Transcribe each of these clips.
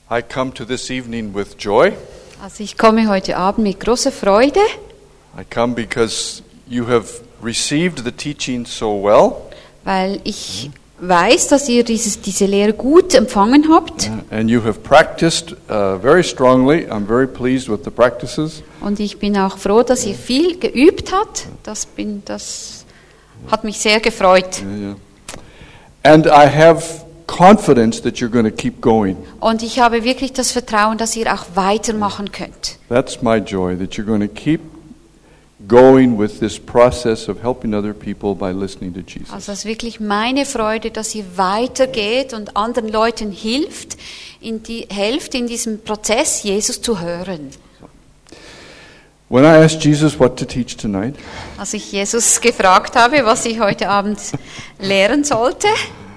I come to this evening with joy. Also ich komme heute Abend mit großer Freude, I come because you have received the teaching so well, weil ich weiß, dass ihr diese Lehre gut empfangen habt. and you have practiced very strongly. I'm very pleased with the practices. Und ich bin auch froh, dass ihr viel geübt habt. Das hat mich sehr gefreut. Yeah. And I have confidence that you're going to keep going. Und ich habe wirklich das Vertrauen, dass ihr auch weitermachen könnt. That's my joy, that you're going to keep going with this process of helping other people by listening to Jesus. Also es ist wirklich meine Freude, dass ihr weitergeht und anderen Leuten helft in diesem Prozess, Jesus zu hören. When I asked Jesus what to teach tonight, Als ich Jesus gefragt habe, was ich heute Abend lehren sollte,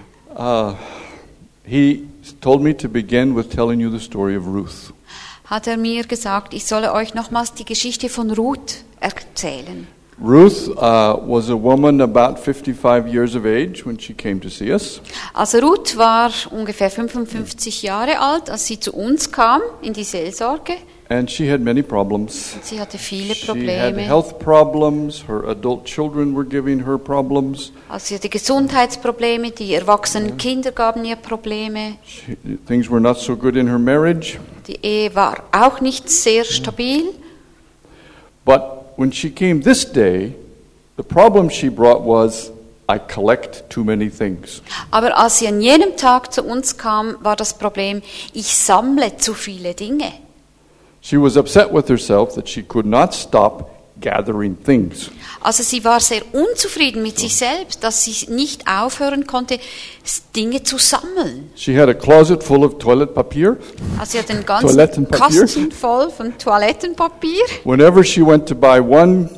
he told me to begin with telling you the story of Ruth. hat er mir gesagt, ich solle euch nochmals die Geschichte von Ruth erzählen. Ruth was a woman about 55 years of age when she came to see us. Also Ruth war ungefähr 55 Jahre alt, als sie zu uns kam in die Seelsorge. And she had many problems. Sie hatte viele She had Probleme. health problems. Her adult children were giving her problems. Also sie hatte Gesundheitsprobleme, die erwachsenen Kinder gaben ihr Probleme. Things were not so good in her marriage. Die Ehe war auch nicht sehr stabil. But when she came this day, the problem she brought was, I collect too many things. Aber als sie an jenem Tag zu uns kam, war das Problem, ich sammle zu viele Dinge. She was upset with herself that she could not stop gathering things. Also sie war sehr unzufrieden mit sich selbst, dass sie nicht aufhören konnte, Dinge zu sammeln. She had a closet full of toilet papier. Also sie hat einen ganzen Toilettenpapier. Kasten voll von Toilettenpapier. Whenever she went to buy one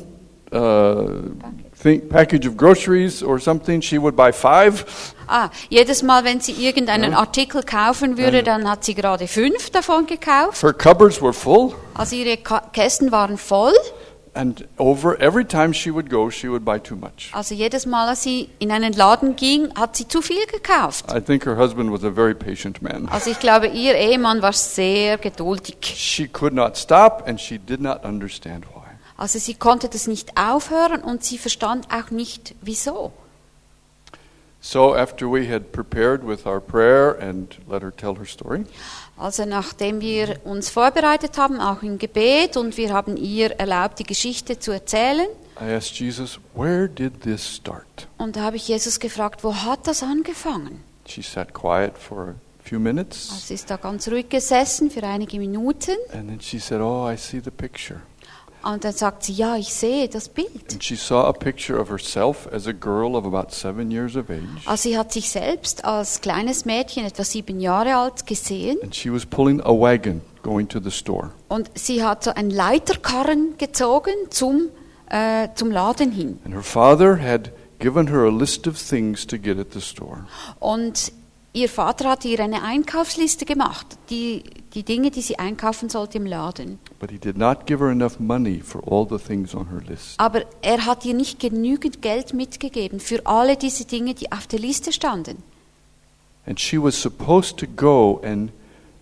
package of groceries or something, she would buy 5. Jedes Mal, wenn sie irgendeinen Artikel kaufen würde, dann hat sie gerade 5 davon gekauft. Her cupboards were full. Also ihre Kästen waren voll. And every time she would go, she would buy too much. Also jedes Mal, als sie in einen Laden ging, hat sie zu viel gekauft. I think her husband was a very patient man. Also ich glaube, ihr Ehemann war sehr geduldig. She could not stop and she did not understand why. Also sie konnte das nicht aufhören und sie verstand auch nicht, wieso. So after we had prepared with our prayer and let her tell her story, Also nachdem wir uns vorbereitet haben, auch im Gebet, und wir haben ihr erlaubt, die Geschichte zu erzählen, I asked Jesus, where did this start? und da habe ich Jesus gefragt, wo hat das angefangen? She sat quiet for a few minutes Also sie ist da ganz ruhig gesessen für einige Minuten and then she said, oh, I see the picture. und dann sagt sie, ja, ich sehe das Bild. And she saw a picture of herself as a girl of about 7 years of age. Also sie hat sich selbst als kleines Mädchen, etwa 7 Jahre alt, gesehen And she was pulling a wagon going to the store. und sie hat so einen Leiterkarren gezogen zum Laden hin. And her father had given her a list of things to get at the store. Und ihr Vater hat ihr eine Einkaufsliste gemacht, die Dinge, die sie einkaufen sollte im Laden. But he did not give her enough money for all the things on her list. Aber er hat ihr nicht genügend Geld mitgegeben für alle diese Dinge, die auf der Liste standen. And she was supposed to go and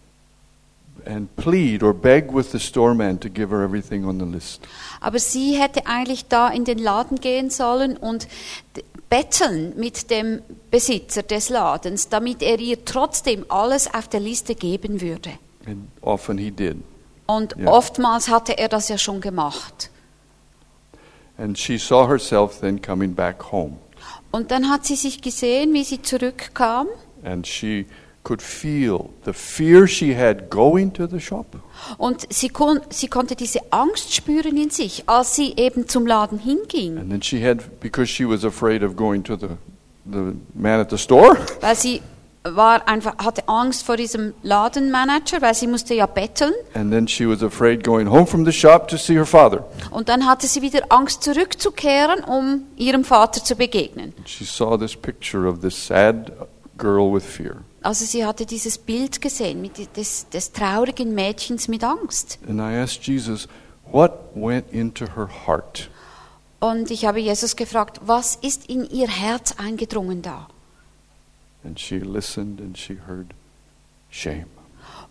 plead or beg with the storeman to give her everything on the list. Aber sie hätte eigentlich da in den Laden gehen sollen und betteln mit dem Besitzer des Ladens, damit er ihr trotzdem alles auf der Liste geben würde. And often he did. Und Ja. oftmals hatte er das ja schon gemacht. And she saw herself then coming back home. Und dann hat sie sich gesehen, wie sie zurückkam. And she could feel the fear she had going to the shop. Und sie konnte diese Angst spüren in sich, als sie eben zum Laden hinging. And then she had, because she was afraid of going to the man at the store, Weil sie hatte Angst vor diesem Ladenmanager, weil sie musste ja betteln. and then she was afraid going home from the shop to see her father. Und dann hatte sie wieder Angst, zurückzukehren, um ihrem Vater zu begegnen. And she saw this picture of this sad girl with fear. Also sie hatte dieses Bild gesehen, des traurigen Mädchens mit Angst. And I asked Jesus, what went into her heart? Und ich habe Jesus gefragt, was ist in ihr Herz eingedrungen da? And she listened and she heard shame.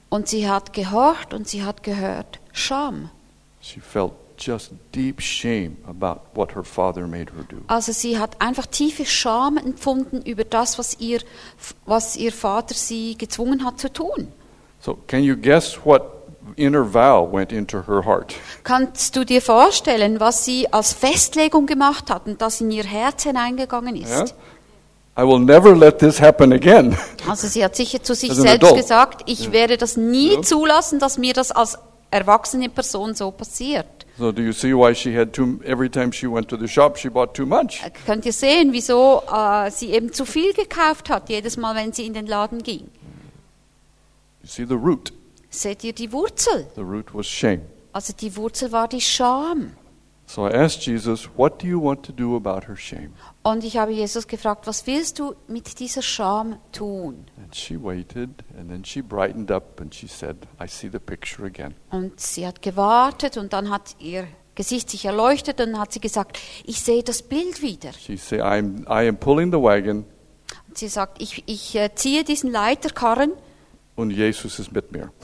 Und sie hat gehorcht und sie hat gehört. Scham. She felt just deep shame about what her father made her do. Also sie hat einfach tiefe Scham empfunden über das, was ihr Vater sie gezwungen hat zu tun. So can you guess what inner vow went into her heart? Kannst du dir vorstellen, was sie als Festlegung gemacht hat und das in ihr Herz hineingegangen ist? Yeah? I will never let this happen again. Also sie hat sicher zu sich As an selbst adult. gesagt, ich werde das nie Ja. zulassen, dass mir das als erwachsene Person so passiert. So do you see why she had every time she went to the shop she bought too much? Könnt ihr sehen, wieso sie eben zu viel gekauft hat, jedes Mal, wenn sie in den Laden ging? You see the root. Seht ihr die Wurzel? The root was shame. Also die Wurzel war die Scham. So I asked Jesus, what do you want to do about her shame? Und ich habe Jesus gefragt, was willst du mit dieser Scham tun? And she waited, and then she brightened up and she said, I see the picture again. Und sie hat gewartet und dann hat ihr Gesicht sich erleuchtet und dann hat sie gesagt, ich sehe das Bild wieder. She said, I am pulling the wagon, Und sie sagt, ich ziehe diesen Leiterkarren und Jesus ist mit mir.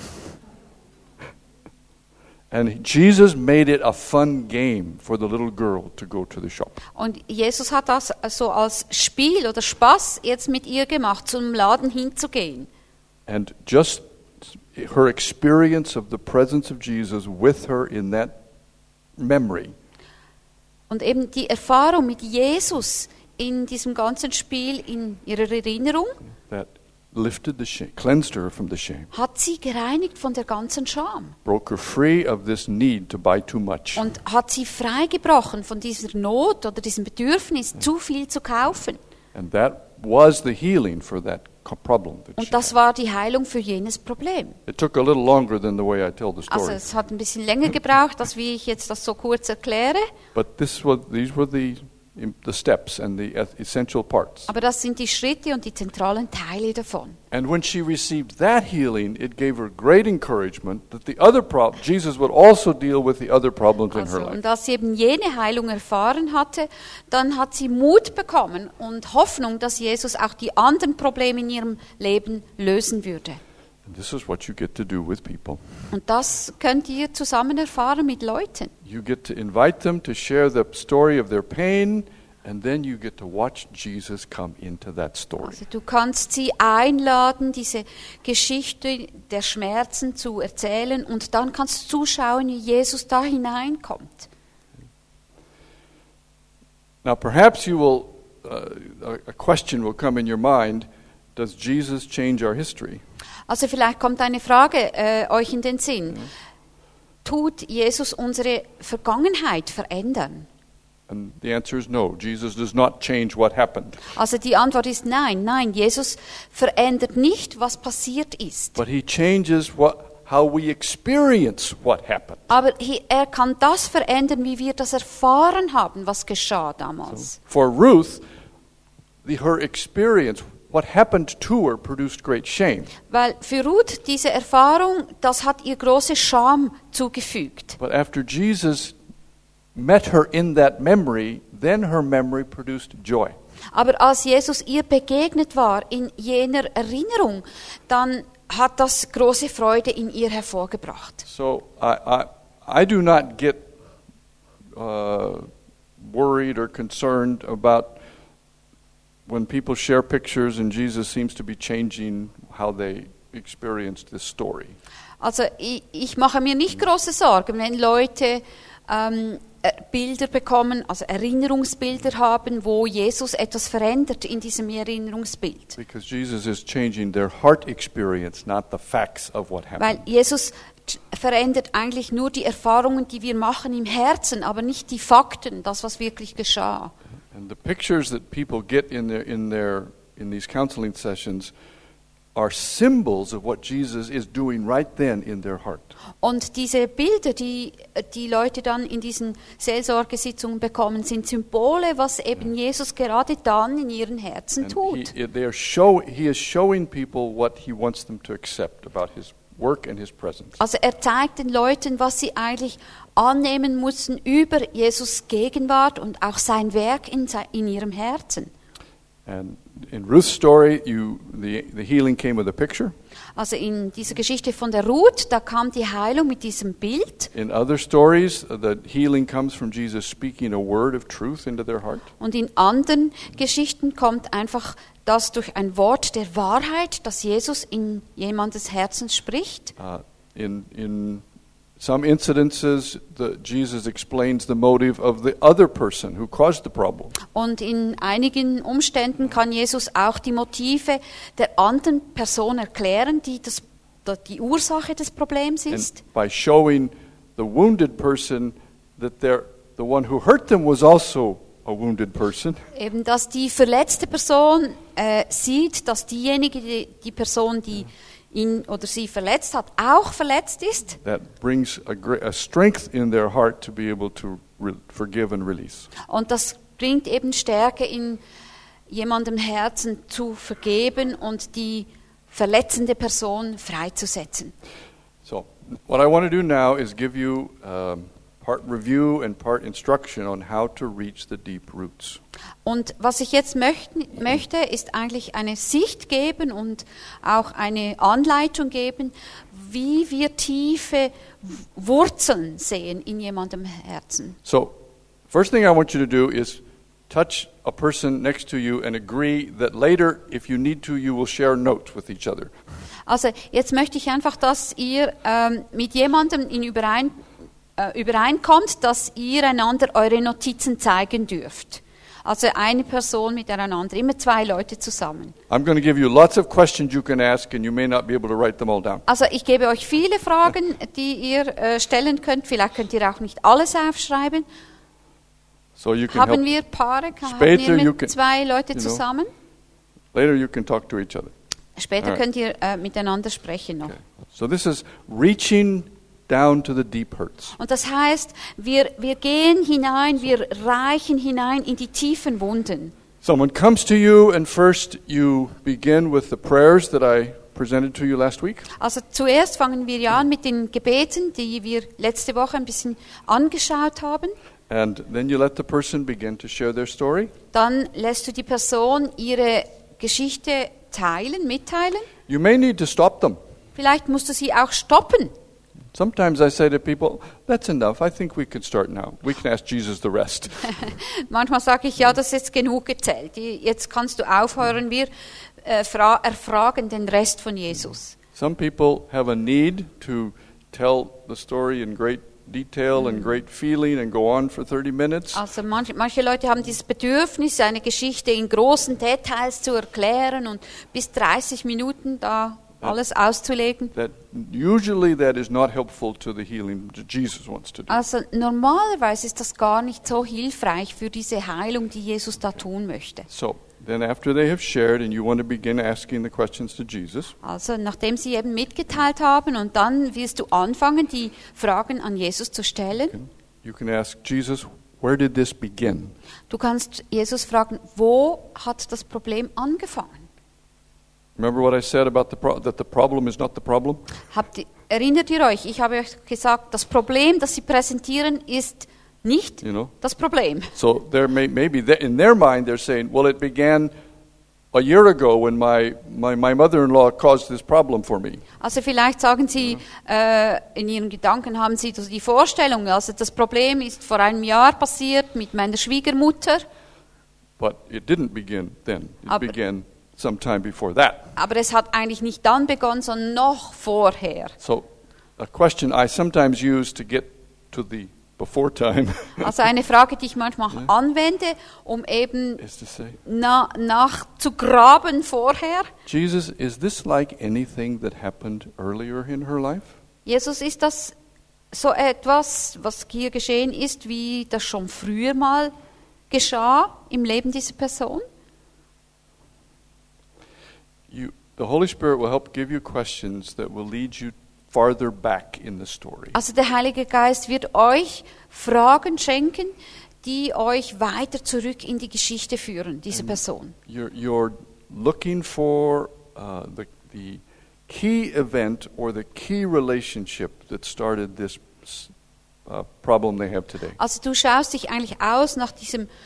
And Jesus made it a fun game for the little girl to go to the shop. und Jesus hat das so als Spiel oder Spaß jetzt mit ihr gemacht, zum Laden hinzugehen. And just her experience of the presence of Jesus with her in that memory Und eben die Erfahrung mit Jesus in diesem ganzen Spiel, in ihrer Erinnerung, that lifted the shame, cleansed her from the shame, hat sie gereinigt von der ganzen Scham broke her free of this need to buy too much. und hat sie freigebrochen von dieser Not oder diesem Bedürfnis, zu viel zu kaufen. And that was the healing for that problem that she Und das had. war die Heilung für jenes Problem. It took a little longer than the way I tell the Also story. es hat ein bisschen länger gebraucht, als wie ich jetzt das so kurz erkläre. But these were the steps and the essential parts. Aber das sind die Schritte und die zentralen Teile davon. And when she received that healing, it gave her great encouragement that the other Jesus would also deal with the other problems in Also, her life. und als sie eben jene Heilung erfahren hatte, dann hat sie Mut bekommen und Hoffnung, dass Jesus auch die anderen Probleme in ihrem Leben lösen würde. And this is what you get to do with people. Und das könnt ihr zusammen erfahren mit Leuten. You get to invite them to share the story of their pain, and then you get to watch Jesus come into that story. Also du kannst sie einladen, diese Geschichte der Schmerzen zu erzählen und dann kannst du zuschauen, wie Jesus da hineinkommt. Now, perhaps you will, a question will come in your mind: does Jesus change our history? Also vielleicht kommt eine Frage euch in den Sinn. Tut Jesus unsere Vergangenheit verändern? And the answer is no. Jesus does not change what happened, Also die Antwort ist nein, nein. Jesus verändert nicht, was passiert ist. but he changes how we experience what happened. Aber er kann das verändern, wie wir das erfahren haben, was geschah damals. For Ruth, her experience, what happened to her, produced great shame. Weil für Ruth diese Erfahrung, das hat ihr große Scham zugefügt. But after Jesus met her in that memory, then her memory produced joy. Aber als Jesus ihr begegnet war in jener Erinnerung, dann hat das große Freude in ihr hervorgebracht. So I do not get worried or concerned about when people share pictures and Jesus seems to be changing how they experienced this story. Also ich mache mir nicht große Sorgen, wenn Leute Bilder bekommen, also Erinnerungsbilder haben, wo Jesus etwas verändert in diesem Erinnerungsbild. Because Jesus is changing their heart experience, not the facts of what Weil happened. Jesus verändert eigentlich nur die Erfahrungen, die wir machen im Herzen, aber nicht die Fakten, das, was wirklich geschah. And the pictures that people get in these counseling sessions are symbols of what Jesus is doing right then in their heart. Und diese Bilder, die Leute dann in diesen Seelsorgesitzungen bekommen, sind Symbole, was eben Jesus gerade dann in ihren Herzen And tut. he is showing people what he wants them to accept about his work and his presence. Also er zeigt den Leuten, was sie eigentlich annehmen mussten über Jesus Gegenwart und auch sein Werk in ihrem Herzen. And in Ruth's story, the healing came with a picture. Also in dieser Geschichte von der Ruth, da kam die Heilung mit diesem Bild. In other stories, the healing comes from Jesus speaking a word of truth into their heart. Und in anderen Geschichten kommt einfach das durch ein Wort der Wahrheit, das Jesus in jemandes Herzen spricht. In some incidences, Jesus explains the motive of the other person who caused the problem. Und in einigen Umständen kann Jesus auch die Motive der anderen Person erklären, die die Ursache des Problems ist. And by showing the wounded person that the one who hurt them was also a wounded person. Eben, dass die verletzte Person sieht, dass die Person, die ihn oder sie verletzt hat, auch verletzt ist. That brings a strength in their heart to be able to forgive and release. Und das bringt eben Stärke in jemandem Herzen zu vergeben und die verletzende Person freizusetzen. So, what I want to do now is give you part review and part instruction on how to reach the deep roots. Und was ich jetzt möchte, ist eigentlich eine Sicht geben und auch eine Anleitung geben, wie wir tiefe Wurzeln sehen in jemandem Herzen. So, first thing I want you to do is touch a person next to you and agree that later, if you need to, you will share notes with each other. Also jetzt möchte ich einfach, dass ihr mit jemandem übereinkommt, dass ihr einander eure Notizen zeigen dürft. Also eine Person mit einander, immer 2 Leute zusammen. I'm going to give you lots of questions you can ask and you may not be able to write them all down. Also ich gebe euch viele Fragen, die ihr stellen könnt. Vielleicht könnt ihr auch nicht alles aufschreiben. So you can Haben help. wir Paare? Später Haben wir you mit can- 2 Leute you know. zusammen? Later you can talk to each other. Später Alright. könnt ihr miteinander sprechen noch. Okay. So this is reaching down to the deep hurts. Und das heißt, wir gehen hinein, wir reichen hinein in die tiefen Wunden. Someone comes to you and first you begin with the prayers that I presented to you last week. Also zuerst fangen wir ja an mit den Gebeten, die wir letzte Woche ein bisschen angeschaut haben. And then you let the person begin to share their story. Dann lässt du die Person ihre Geschichte mitteilen. You may need to stop them. Vielleicht musst du sie auch stoppen. Sometimes I say to people, that's enough. I think we can start now. We can ask Jesus the rest. Manchmal sage ich, ja, das ist jetzt genug gezählt. Jetzt kannst du aufhören. Wir erfragen den Rest von Jesus. Some people have a need to tell the story in great detail and great feeling and go on for 30 minutes. Also manche Leute haben dieses Bedürfnis, eine Geschichte in großen Details zu erklären und bis 30 Minuten da alles auszulegen. Usually that is not helpful to the healing that Jesus wants to do. Also normalerweise ist das gar nicht so hilfreich für diese Heilung, die Jesus da tun möchte. So then after they have shared and you want to begin asking the questions to Jesus, Also nachdem sie eben mitgeteilt haben und dann wirst du anfangen, die Fragen an Jesus zu stellen. you can ask Jesus, where did this begin? Du kannst Jesus fragen, wo hat das Problem angefangen? Remember what I said about that the problem is not the problem? Erinnert ihr euch, ich habe euch gesagt, das Problem, das sie präsentieren, ist nicht You know? das Problem. So there maybe in their mind they're saying, well, it began a year ago when my mother-in-law caused this problem for me. Also vielleicht sagen sie, in ihren Gedanken haben sie die Vorstellung, also das Problem ist vor einem Jahr passiert mit meiner Schwiegermutter. But it didn't begin then. It Aber- began sometime before that. Aber es hat eigentlich nicht dann begonnen, sondern noch vorher. So a question I sometimes use to get to the before time Also eine Frage, die ich manchmal anwende, um eben is to say, nachzugraben vorher. Jesus, is this like anything that happened earlier in her life? Jesus, ist das so etwas, was hier geschehen ist, wie das schon früher mal geschah im Leben dieser Person? The Holy Spirit will help give you questions that will lead you farther back in the story. Also der Heilige Geist wird euch Fragen schenken, die euch weiter zurück in die Geschichte führen, diese Person. You're looking for the key event or the key relationship that started this problem they have today. Also du schaust dich eigentlich aus nach diesem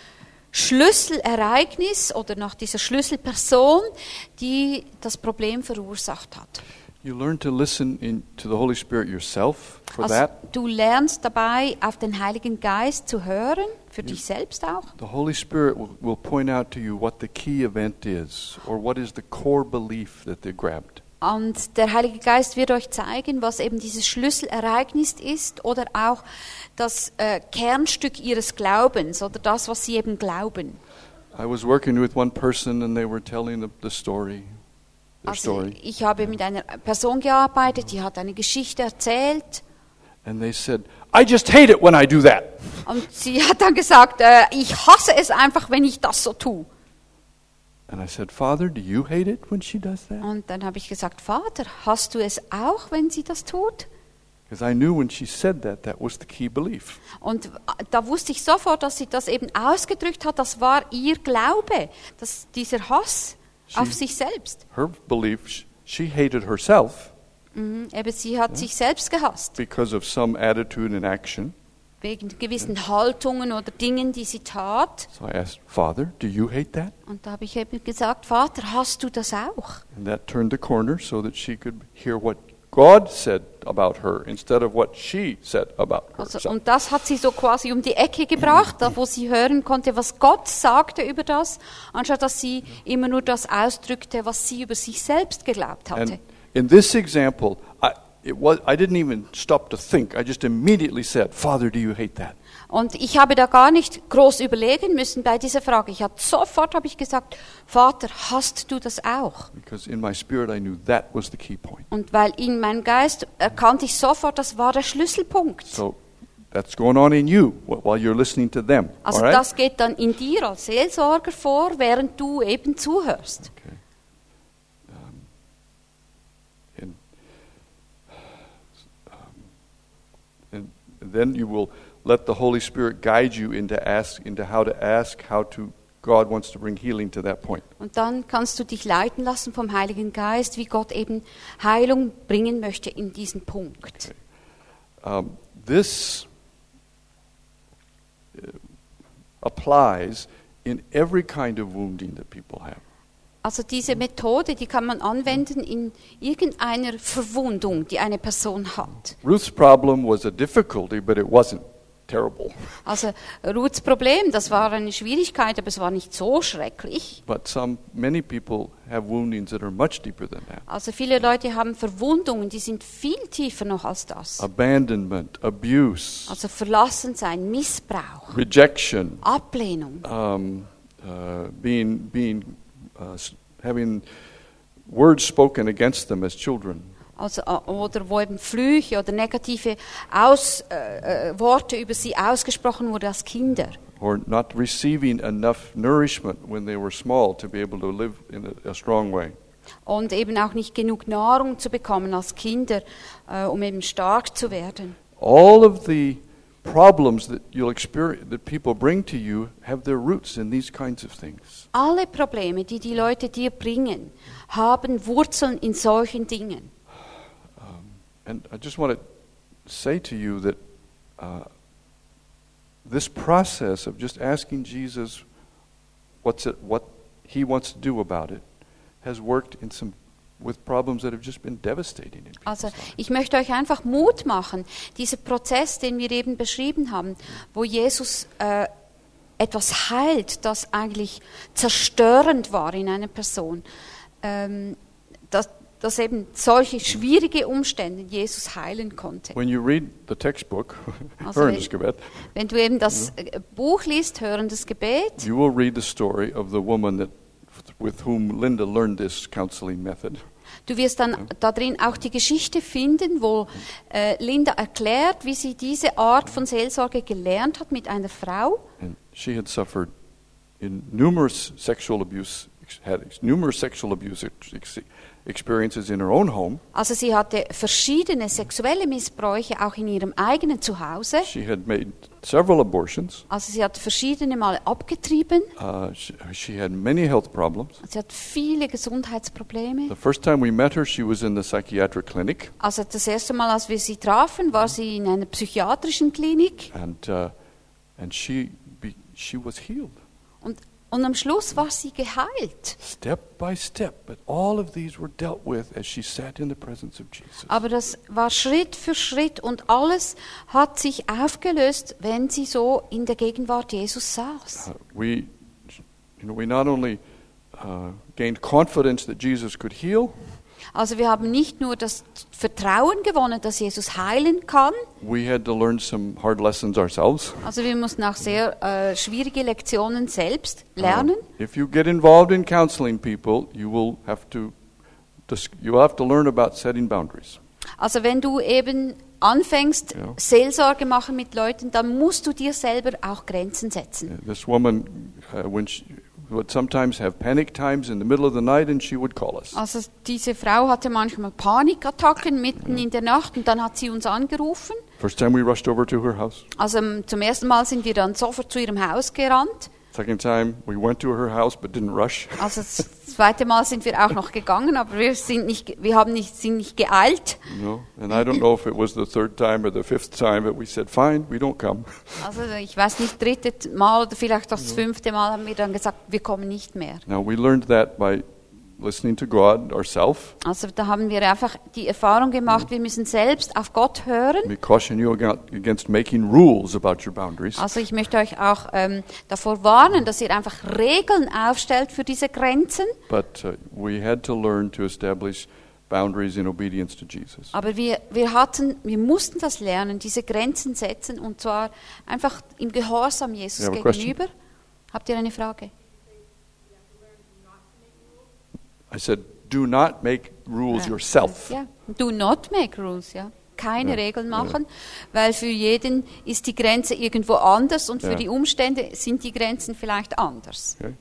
Schlüsselereignis oder nach dieser Schlüsselperson, die das Problem verursacht hat. You learn to listen to the Holy Spirit yourself for Also that. du lernst dabei, auf den Heiligen Geist zu hören, für dich selbst auch. The Holy Spirit will point out to you what the key event is or what is the core belief that they grabbed. Und der Heilige Geist wird euch zeigen, was eben dieses Schlüsselereignis ist oder auch das Kernstück ihres Glaubens oder das, was sie eben glauben. I was working with one person and they were telling the story. Their Also story. ich habe mit einer Person gearbeitet, die hat eine Geschichte erzählt And they said, I just hate it when I do that. und sie hat dann gesagt, ich hasse es einfach, wenn ich das so tue. And I said, Father, do you hate it when she does that? Und dann habe ich gesagt, Vater, hast du es auch, wenn sie das tut? Because I knew when she said that, that was the key belief. Und da wusste ich sofort, dass sie das eben ausgedrückt hat, das war ihr Glaube, dass dieser Hass auf sich selbst. Her belief, she hated herself Eben sie hat sich selbst gehasst, because of some attitude and action. wegen gewissen Haltungen oder Dingen, die sie tat. So I asked, Father, do you hate that? Und da habe ich eben gesagt, Vater, hast du das auch? And that turned the corner so that she could hear what God said about her instead of what she said about Also, herself. und das hat sie so quasi um die Ecke gebracht, da wo sie hören konnte, was Gott sagte über das, anstatt dass sie immer nur das ausdrückte, was sie über sich selbst geglaubt hatte. And in this example, I didn't even stop to think. I just immediately said, Father, do you hate that? Und ich habe da gar nicht groß überlegen müssen bei dieser Frage. Sofort habe ich gesagt, Vater, hast du das auch? Because in my spirit I knew that was the key point. Und weil in meinem Geist erkannte ich sofort, das war der Schlüsselpunkt. So that's going on in you while you're listening to them. Also all right? das geht dann in dir als Seelsorger vor, während du eben zuhörst. Okay. And then you will let the Holy Spirit guide you into how to ask, how to God wants to bring healing to that point. Und dann kannst du dich leiten lassen vom Heiligen Geist, wie Gott eben Heilung bringen möchte in diesen Punkt. This applies in every kind of wounding that people have. Also diese Methode, die kann man anwenden in irgendeiner Verwundung, die eine Person hat. Ruth's problem was a difficulty, but it wasn't terrible. Also Ruths Problem, das war eine Schwierigkeit, aber es war nicht so schrecklich. But many people have woundings that are much deeper than that. Also viele Leute haben Verwundungen, die sind viel tiefer noch als das. Abandonment, abuse, Also Verlassensein, Missbrauch, rejection, Ablehnung, having words spoken against them as children. also, oder wo eben Flüche oder negative Worte über sie ausgesprochen wurden als Kinder. Or not receiving enough nourishment when they were small to be able to live in a strong way. Und eben auch nicht genug Nahrung zu bekommen als Kinder, um eben stark zu werden. All of the problems that you'll experience, that people bring to you, have their roots in these kinds of things. Alle Probleme, die die Leute dir bringen, haben Wurzeln in solchen Dingen. And I just want to say to you that this process of just asking Jesus what He wants to do about it has worked with problems that have just been devastating in people's Also lives. ich möchte euch einfach Mut machen, dieser Prozess, den wir eben beschrieben haben, wo Jesus etwas heilt, das eigentlich zerstörend war in einer Person, dass eben solche schwierige Umstände Jesus heilen konnte. When you read the textbook, Also Hörendes Gebet, wenn du eben das Buch liest, Hörendes Gebet, you will read the story of the woman with whom Linda learned this counseling method. du wirst dann da drin auch die Geschichte finden, wo Linda erklärt, wie sie diese Art von Seelsorge gelernt hat mit einer Frau. And she had suffered in numerous sexual abuse experiences in her own home. Also sie hatte verschiedene sexuelle Missbräuche auch in ihrem eigenen Zuhause. She had made several abortions. Also sie hat verschiedene Male abgetrieben. She had many health problems. Sie hat viele Gesundheitsprobleme. The first time we met her, she was in the psychiatric clinic, Also das erste Mal, als wir sie trafen, war sie in einer psychiatrischen Klinik and she was healed. Und am Schluss war sie geheilt. Step by step, but all of these were dealt with as she sat in the presence of Jesus. Aber das war Schritt für Schritt und alles hat sich aufgelöst, wenn sie so in der Gegenwart Jesus saß. We not only gained confidence that Jesus could heal, Also wir haben nicht nur das Vertrauen gewonnen, dass Jesus heilen kann. we had to learn some hard lessons ourselves. Also wir mussten auch sehr schwierige Lektionen selbst lernen. If you get involved in counseling people, you will have to learn about setting boundaries. Also wenn du eben anfängst, Ja. Seelsorge machen mit Leuten, dann musst du dir selber auch Grenzen setzen. This woman, when she would sometimes have panic times in the middle of the night, and she would call us. Also diese Frau hatte manchmal Panikattacken mitten in der Nacht und dann hat sie uns angerufen. First time we rushed over to her house. Also zum ersten Mal sind wir dann sofort zu ihrem Haus gerannt. Second time we went to her house but didn't rush. Also das zweite Mal sind wir auch noch gegangen, aber sind nicht geeilt. No, and I don't know if it was the third time or the fifth time, but we said, "Fine, we don't come." Also ich weiß nicht, dritte Mal oder vielleicht das fünfte Mal haben wir dann gesagt, wir kommen nicht mehr. Now we learned that by listening to God ourselves. Also da haben wir einfach die Erfahrung gemacht, wir müssen selbst auf Gott hören. We caution you against making rules about your boundaries. Also ich möchte euch auch davor warnen, dass ihr einfach Regeln aufstellt für diese Grenzen. But we had to learn to establish boundaries in obedience to Jesus. Aber wir mussten das lernen, diese Grenzen setzen und zwar einfach im Gehorsam Jesus You have a gegenüber. Habt ihr eine Frage? I said, do not make rules yourself. Ja, do not make rules, ja. Keine Ja, Regeln machen, weil für jeden ist die Grenze irgendwo anders und für Ja. die Umstände sind die Grenzen vielleicht anders. Okay?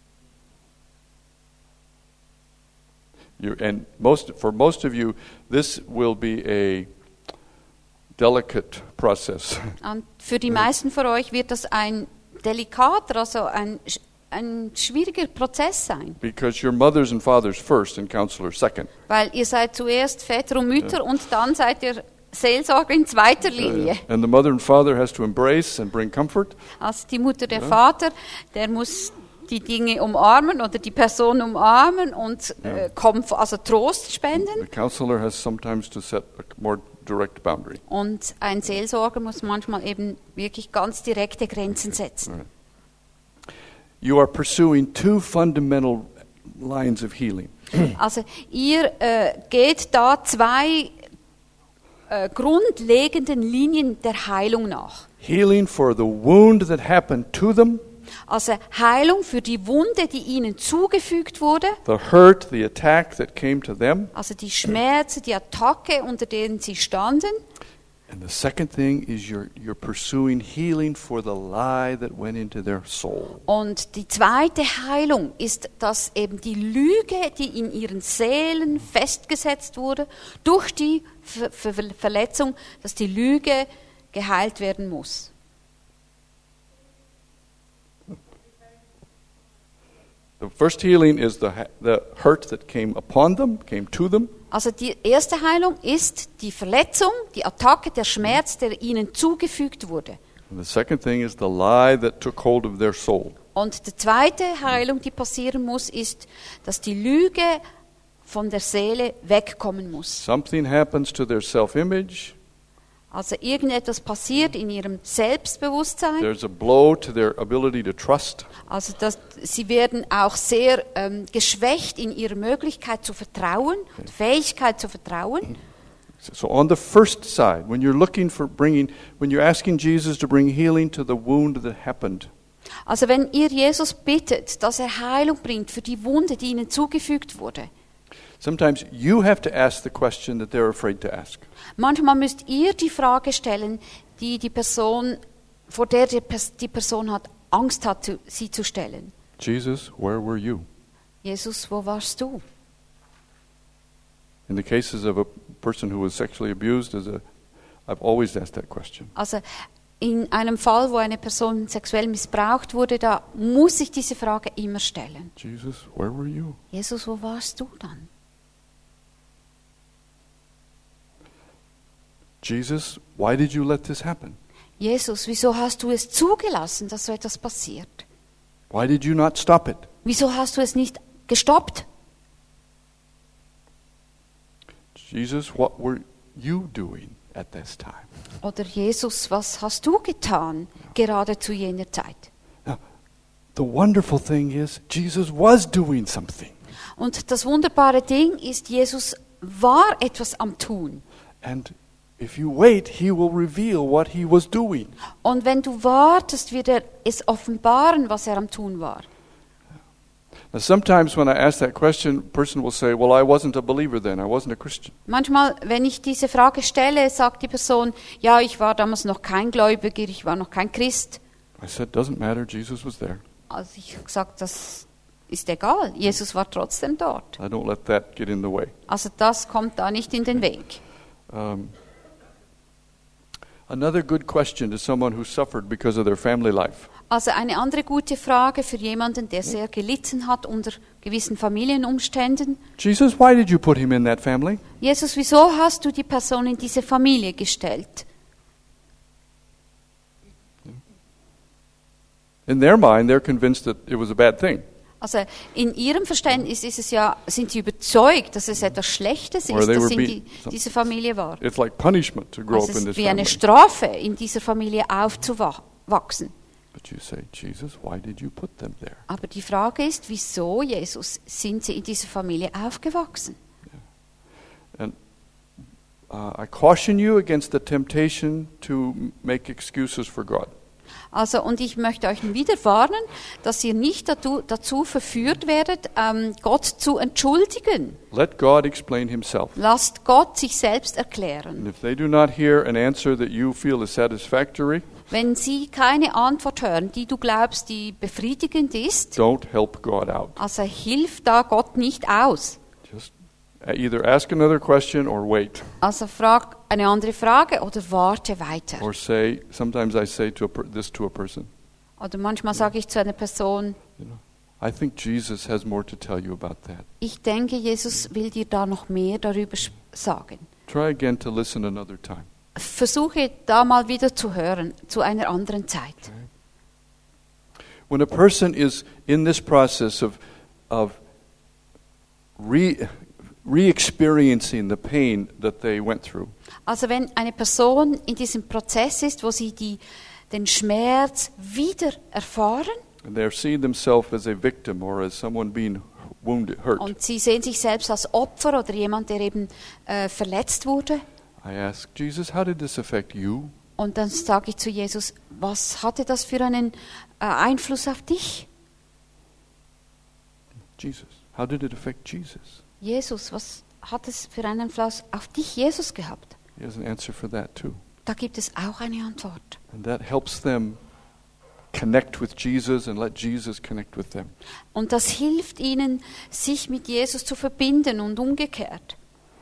And for most of you, this will be a delicate process. Und für die meisten von euch wird das ein delikater, also ein schwieriger Prozess sein. Because you're mothers and fathers first and counselors second. Weil ihr seid zuerst Väter und Mütter und dann seid ihr Seelsorger in zweiter Linie. And the mother and father has to embrace and bring comfort. Also die Mutter, der Vater, der muss die Dinge umarmen oder die Person umarmen und also Trost spenden. The counselor has sometimes to set a more direct boundary. Und ein Seelsorger muss manchmal eben wirklich ganz direkte Grenzen setzen. Right. You are pursuing two fundamental lines of healing. Also ihr geht da zwei grundlegenden Linien der Heilung nach. Healing for the wound that happened to them, Also Heilung für die Wunde, die ihnen zugefügt wurde, the hurt, the attack that came to them. also die Schmerzen, die Attacke, unter denen sie standen. And the second thing is you're pursuing healing for the lie that went into their soul. Und die zweite Heilung ist, dass eben die Lüge, die in ihren Seelen festgesetzt wurde, durch die Verletzung, dass die Lüge geheilt werden muss. The first healing is the hurt that came upon them, came to them. Also die erste Heilung ist die Verletzung, die Attacke, der Schmerz, der ihnen zugefügt wurde. And the second thing is the lie that took hold of their soul. Und die zweite Heilung, die passieren muss, ist, dass die Lüge von der Seele wegkommen muss. Something happens to their self-image. Also irgendetwas passiert in ihrem Selbstbewusstsein. There's a blow to their ability to trust. Also sie werden auch sehr geschwächt in ihrer Möglichkeit zu vertrauen, Fähigkeit zu vertrauen. So on the first side, when you're asking Jesus to bring healing to the wound that happened, Also wenn ihr Jesus bittet, dass er Heilung bringt für die Wunde, die ihnen zugefügt wurde, sometimes you have to ask the question that they're afraid to ask. manchmal müsst ihr die Frage stellen, die Person, vor der die Person hat, Angst hat, sie zu stellen. Jesus, where were you? Jesus, wo warst du? In the cases of a person who was sexually abused, I've always asked that question. Also in einem Fall, wo eine Person sexuell missbraucht wurde, da muss ich diese Frage immer stellen. Jesus, where were you? Jesus, wo warst du dann? Jesus, why did you let this happen? Jesus, wieso hast du es zugelassen, dass so etwas passiert? Why did you not stop it? Wieso hast du es nicht gestoppt? Jesus, what were you doing at this time? Oder Jesus, was hast du getan, gerade zu jener Zeit? Now, the wonderful thing is, Jesus was doing something. Und das wunderbare Ding ist, Jesus war etwas am Tun. And if you wait, he will reveal what he was doing. Und wenn du wartest, wird er es offenbaren, was er am Tun war. Now, sometimes when I ask that question, a person will say, well, I wasn't a believer then. I wasn't a Christian. Manchmal, wenn ich diese Frage stelle, sagt die Person, ja, ich war damals noch kein Gläubiger, ich war noch kein Christ. I said, doesn't matter. Jesus was there. Also ich habe gesagt, das ist egal. Jesus war trotzdem dort. I don't let that get in the way. Also das kommt da nicht in den Weg. Another good question to someone who suffered because of their family life. Also eine andere gute Frage für jemanden, der sehr gelitten hat unter gewissen Familienumständen. Jesus, why did you put him in that family? Jesus, wieso hast du die Person in diese Familie gestellt? In their mind, they're convinced that it was a bad thing. Also in ihrem Verständnis ist es ja, sind sie überzeugt, dass es etwas Schlechtes Or ist, they dass were in diese Familie war. It's like punishment to grow Also up es in ist this wie eine family. Strafe, in dieser Familie aufzuwachsen. But you say, Jesus, why did you put them there? Aber die Frage ist, wieso, Jesus, sind sie in dieser Familie aufgewachsen? And I caution you against the temptation to make excuses for God. Also, und ich möchte euch wieder warnen, dass ihr nicht dazu verführt werdet, Gott zu entschuldigen. Let God explain himself. Lasst Gott sich selbst And erklären. if they do not hear an answer that you feel is satisfactory, Wenn sie keine Antwort hören, die du glaubst, die befriedigend ist, don't help God out. also hilft da Gott nicht aus. Just either ask another question or wait. Also frag eine andere Frage oder warte weiter. Or say, sometimes I say this to a person, Oder manchmal sage ich zu einer Person, I think Jesus has more to tell you about that. ich denke, Jesus will dir da noch mehr darüber sagen. Try again to listen another time. Versuche da mal wieder zu hören, zu einer anderen Zeit. When a person is in this process of re-experiencing the pain that they went through, Also wenn eine Person in diesem Prozess ist, wo sie den Schmerz wieder erfahren and they're seeing themselves as a victim or as someone being wounded, hurt, und sie sehen sich selbst als Opfer oder jemand, der eben verletzt wurde, I ask, Jesus, how did this affect you? und dann sage ich zu Jesus, was hatte das für einen Einfluss auf dich? Jesus, how did it affect Jesus? Jesus, was hat es für einen Einfluss auf dich, Jesus, gehabt? He has an answer for that too. Da gibt es auch eine Antwort. And that helps them connect with Jesus and let Jesus connect with them. Und das hilft ihnen, sich mit Jesus zu verbinden und umgekehrt.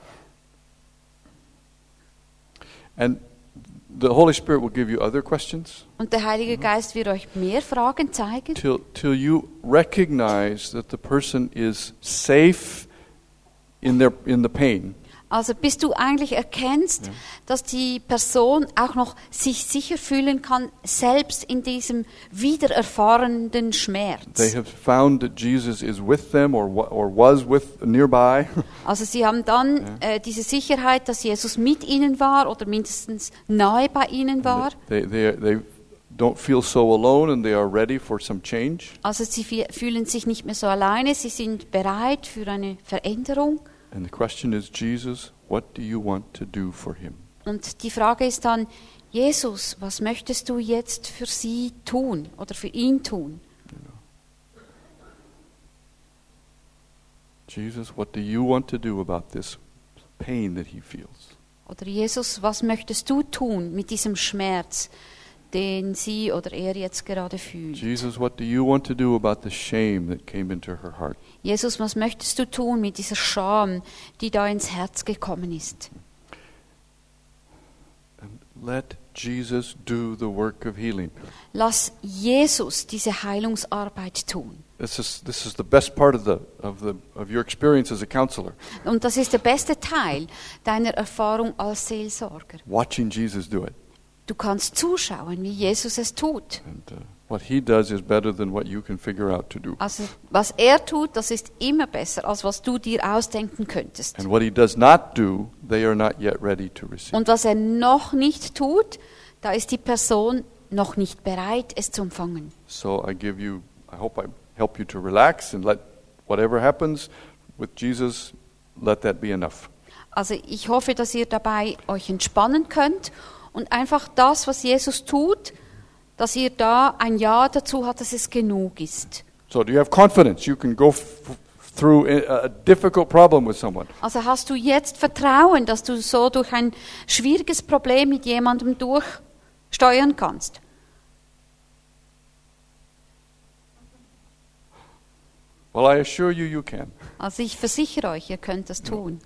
And the Holy Spirit will give you other questions Und der Heilige Geist wird euch mehr Fragen zeigen, till you recognize that the person is safe in the pain. also bis du eigentlich erkennst, dass die Person auch noch sich sicher fühlen kann, selbst in diesem wiedererfahrenen They Schmerz. have found that Jesus is with them or was with nearby. Also sie haben dann diese Sicherheit, dass Jesus mit ihnen war oder mindestens nahe bei ihnen war. They don't feel so alone and they are ready for some change. Also sie fühlen sich nicht mehr so alleine, sie sind bereit für eine Veränderung. And the question is, Jesus, what do you want to do for him? Und die Frage ist dann, Jesus, was möchtest du jetzt für sie tun oder für ihn tun? Jesus, what do you want to do about this pain that he feels? Oder Jesus, was möchtest du tun mit diesem Schmerz, den sie oder er jetzt gerade fühlt? Jesus, what do you want to do about the shame that came into her heart? Jesus, was möchtest du tun mit dieser Scham, die da ins Herz gekommen ist? And let Jesus do the work of healing. Lass Jesus diese Heilungsarbeit tun. This is the best part of your experience as a counselor. Und das ist der beste Teil deiner Erfahrung als Seelsorger. Watching Jesus do it. Du kannst zuschauen, wie Jesus es tut. And What he does is better than what you can figure out to do. Also was er tut, das ist immer besser, als was du dir ausdenken könntest. And what he does not do, they are not yet ready to receive. Und was er noch nicht tut, da ist die Person noch nicht bereit, es zu empfangen. So I hope I help you to relax and let whatever happens with Jesus, let that be enough. Also ich hoffe, dass ihr dabei euch entspannen könnt und einfach das, was Jesus tut, dass ihr da ein Ja dazu habt, dass es genug ist. So do you have confidence? You can go through a difficult problem with someone. Also hast du jetzt Vertrauen, dass du so durch ein schwieriges Problem mit jemandem durchsteuern kannst? Well, I assure you, you can. Also ich versichere euch, ihr könnt das tun.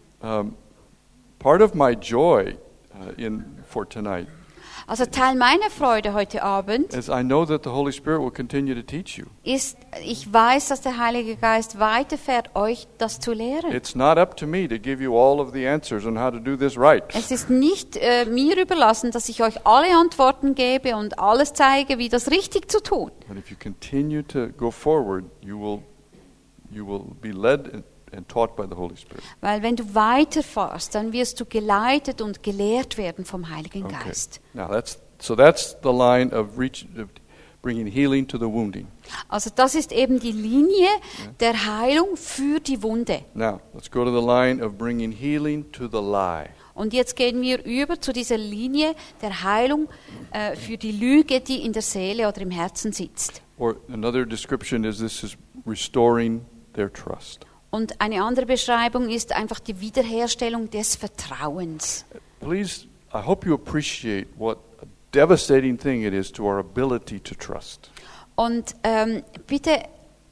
Part of my joy for tonight Also Teil meiner Freude heute Abend is I know that the Holy Spirit will continue to teach you. ist, ich weiß, dass der Heilige Geist weiterfährt, euch das zu lehren. It's not up to me to give you all of the answers on how to do this right. Es ist nicht mir überlassen, dass ich euch alle Antworten gebe und alles zeige, wie das richtig zu tun. But if you continue to go forward, you will be led and taught by the Holy Spirit. Weil wenn du weiterfährst, dann wirst du geleitet und gelehrt werden vom Heiligen Okay. Geist. Now that's the line of bringing healing to the wounding. Also das ist eben die Linie der Heilung für die Wunde. Now let's go to the line of bringing healing to the lie. Und jetzt gehen wir über zu dieser Linie der Heilung für die Lüge, die in der Seele oder im Herzen sitzt. Or another description is this is restoring their trust. Und eine andere Beschreibung ist einfach die Wiederherstellung des Vertrauens. Please, I hope you appreciate what a devastating thing it is to our ability to trust. Und bitte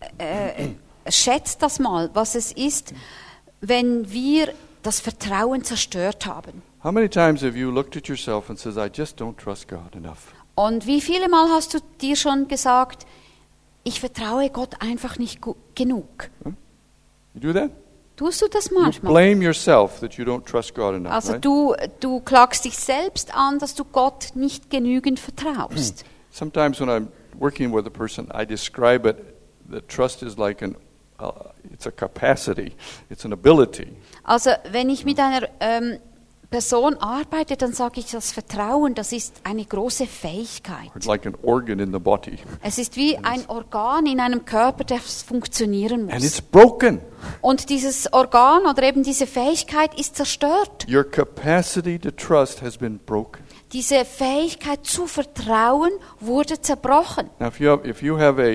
schätzt das mal, was es ist, wenn wir das Vertrauen zerstört haben. How many times have you looked at yourself and says, I just don't trust God enough? Und wie viele Mal hast du dir schon gesagt, ich vertraue Gott einfach nicht genug? You do that? Tust du das You manchmal? blame yourself that you don't trust God enough, Also right? du klagst dich selbst an, dass du Gott nicht genügend vertraust. Sometimes when I'm working with a person, I describe it that trust is like it's a capacity, it's an ability. Also wenn ich mit einer Person arbeite, dann sage ich, das Vertrauen, das ist eine große Fähigkeit. It's like an organ in the body. Es ist wie ein Organ in einem Körper, das funktionieren And muss. it's broken. Und dieses Organ oder eben diese Fähigkeit ist zerstört. Your capacity to trust has been broken. Diese Fähigkeit zu vertrauen wurde zerbrochen. Now, if you have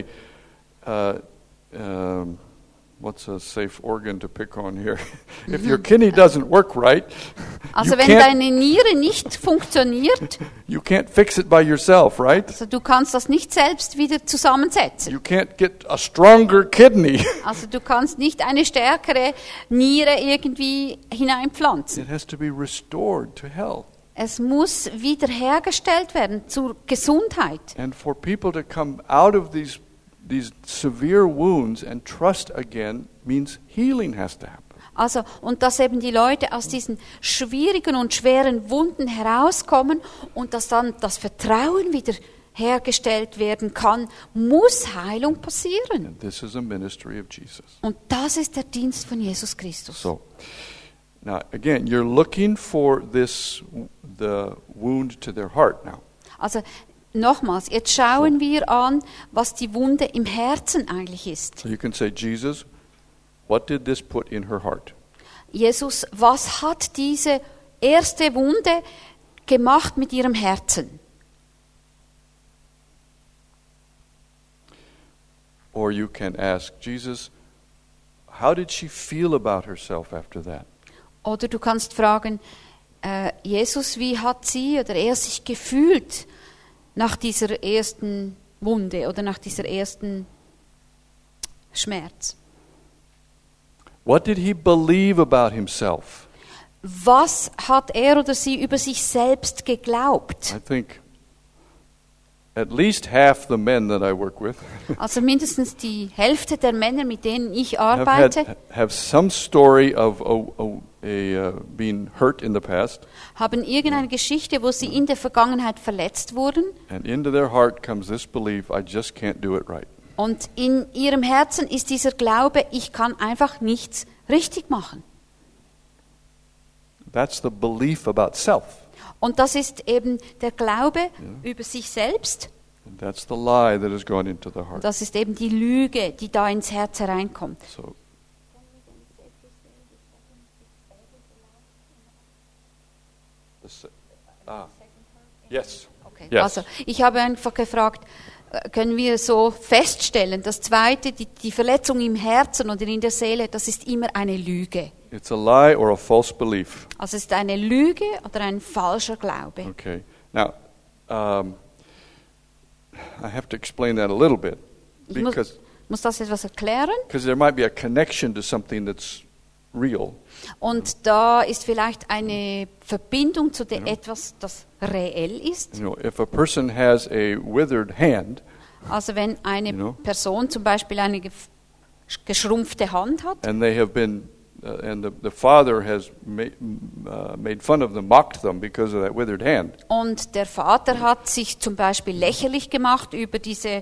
what's a safe organ to pick on here? If your kidney doesn't work right, Also wenn deine Niere nicht funktioniert, you can't fix it by yourself, right? also du kannst das nicht selbst wieder zusammensetzen. You can't get a stronger kidney. Also du kannst nicht eine stärkere Niere irgendwie hineinpflanzen. It has to be restored to health. Es muss wiederhergestellt werden zur Gesundheit. And for people to come out of these severe wounds and trust again means healing has to happen. Also, und dass eben die Leute aus diesen schwierigen und schweren Wunden herauskommen und dass dann das Vertrauen wieder hergestellt werden kann, muss Heilung passieren. And this is a ministry of Jesus. Und das ist der Dienst von Jesus Christus. So, now again, you're looking for the wound to their heart now. Also nochmals, jetzt schauen wir an, was die Wunde im Herzen eigentlich ist. So you can say, Jesus, what did this put in her heart? Jesus, was hat diese erste Wunde gemacht mit ihrem Herzen? Or you can ask, Jesus, how did she feel about herself after that? Oder du kannst fragen, Jesus, wie hat sie oder er sich gefühlt nach dieser ersten Wunde oder nach dieser ersten Schmerz? What did he believe about himself? Was hat er oder sie über sich selbst geglaubt? I think at least half the men that I work with Also mindestens die Hälfte der Männer, mit denen ich arbeite, have some story of being hurt in the past, haben irgendeine Geschichte, wo sie in der Vergangenheit verletzt wurden. and into their heart comes this belief: I just can't do it right. Und in ihrem Herzen ist dieser Glaube, ich kann einfach nichts richtig machen. That's the belief about self. Und das ist eben der Glaube über sich selbst. And that's the lie that has gone into the Und heart. das ist eben die Lüge, die da ins Herz hereinkommt. So, yes. Okay. Yes. Also ich habe einfach gefragt, können wir so feststellen, das Zweite, die Verletzung im Herzen oder in der Seele, das ist immer eine Lüge. It's a lie or a false belief. Also es ist eine Lüge oder ein falscher Glaube. Okay. Now, I have to explain that a little bit Ich muss das etwas erklären. because there might be a connection to something that's real. Und da ist vielleicht eine Verbindung zu etwas, das reell ist. You know, if a person has a withered hand, Also wenn eine You know. Person zum Beispiel eine geschrumpfte Hand hat and they have been, and the father has made fun of them, mocked them because of that withered hand. und der Vater hat sich zum Beispiel lächerlich gemacht über diese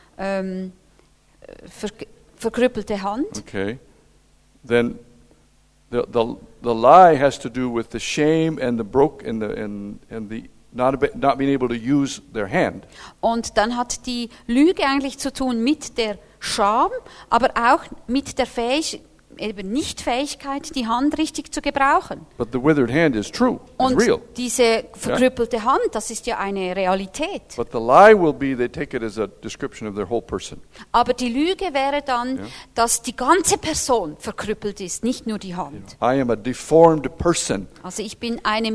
verkrüppelte Hand, Okay, then the lie has to do with the shame and the not being able to use their hand. und dann hat die Lüge eigentlich zu tun mit der Scham, aber auch mit der Nichtfähigkeit, die Hand richtig zu gebrauchen. But the withered hand is true, it's Und real. diese verkrüppelte Hand, das ist ja eine Realität. But the lie will be they take it as a description of their whole person. Aber die Lüge wäre dann, Ja. dass die ganze Person verkrüppelt ist, nicht nur die Hand. I am a deformed person. Also ich bin eine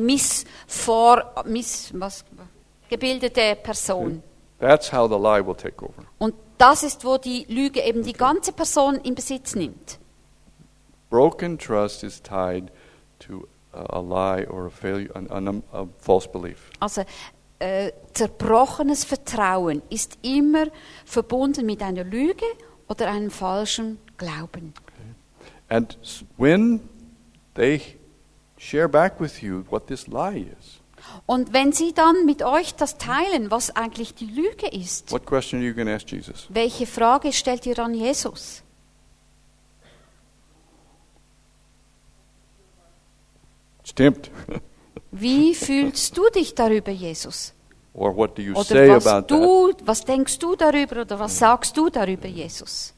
gebildete Person. That's how the lie will take over. Und das ist, wo die Lüge eben die ganze Person in Besitz nimmt. Broken trust is tied to a lie or a failure, a false belief. Also zerbrochenes Vertrauen ist immer verbunden mit einer Lüge oder einem falschen Glauben. And when they share back with you what this lie is, Und wenn sie dann mit euch das teilen, was eigentlich die Lüge ist, what question are you going to ask Jesus? welche Frage stellt ihr dann Jesus? It's tempt. Wie fühlst du dich darüber, Jesus? Or what do you Oder say about that? was denkst du darüber oder was sagst du darüber, Jesus?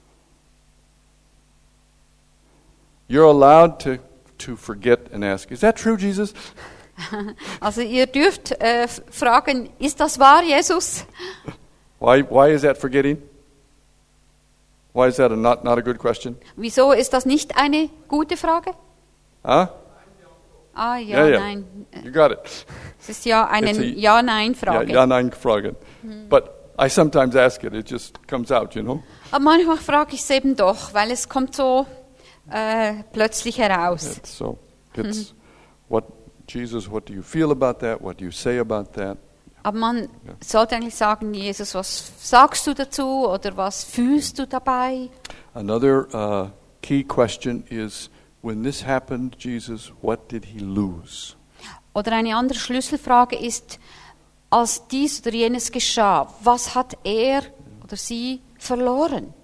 You're allowed to forget and ask, is that true, Jesus? Also ihr dürft fragen, ist das wahr, Jesus? Why is that forgetting? Why is that not a good question? Wieso ist das nicht eine gute Frage? Huh? Ah, ja, Yeah. nein. You got it. Es ist ja eine It's a- Ja-Nein-Frage. Ja, nein, Fragen. But I sometimes ask it. It just comes out, you know. Aber manchmal frage ich es eben doch, weil es kommt so plötzlich heraus. It's what Jesus, what do you feel about that? What do you say about that? Aber man sollte eigentlich sagen, Jesus, was sagst du dazu oder was fühlst du dabei? Another key question is, when this happened, Jesus, what did he lose? Oder eine andere Schlüsselfrage ist, als dies oder jenes geschah, was hat er oder sie verloren?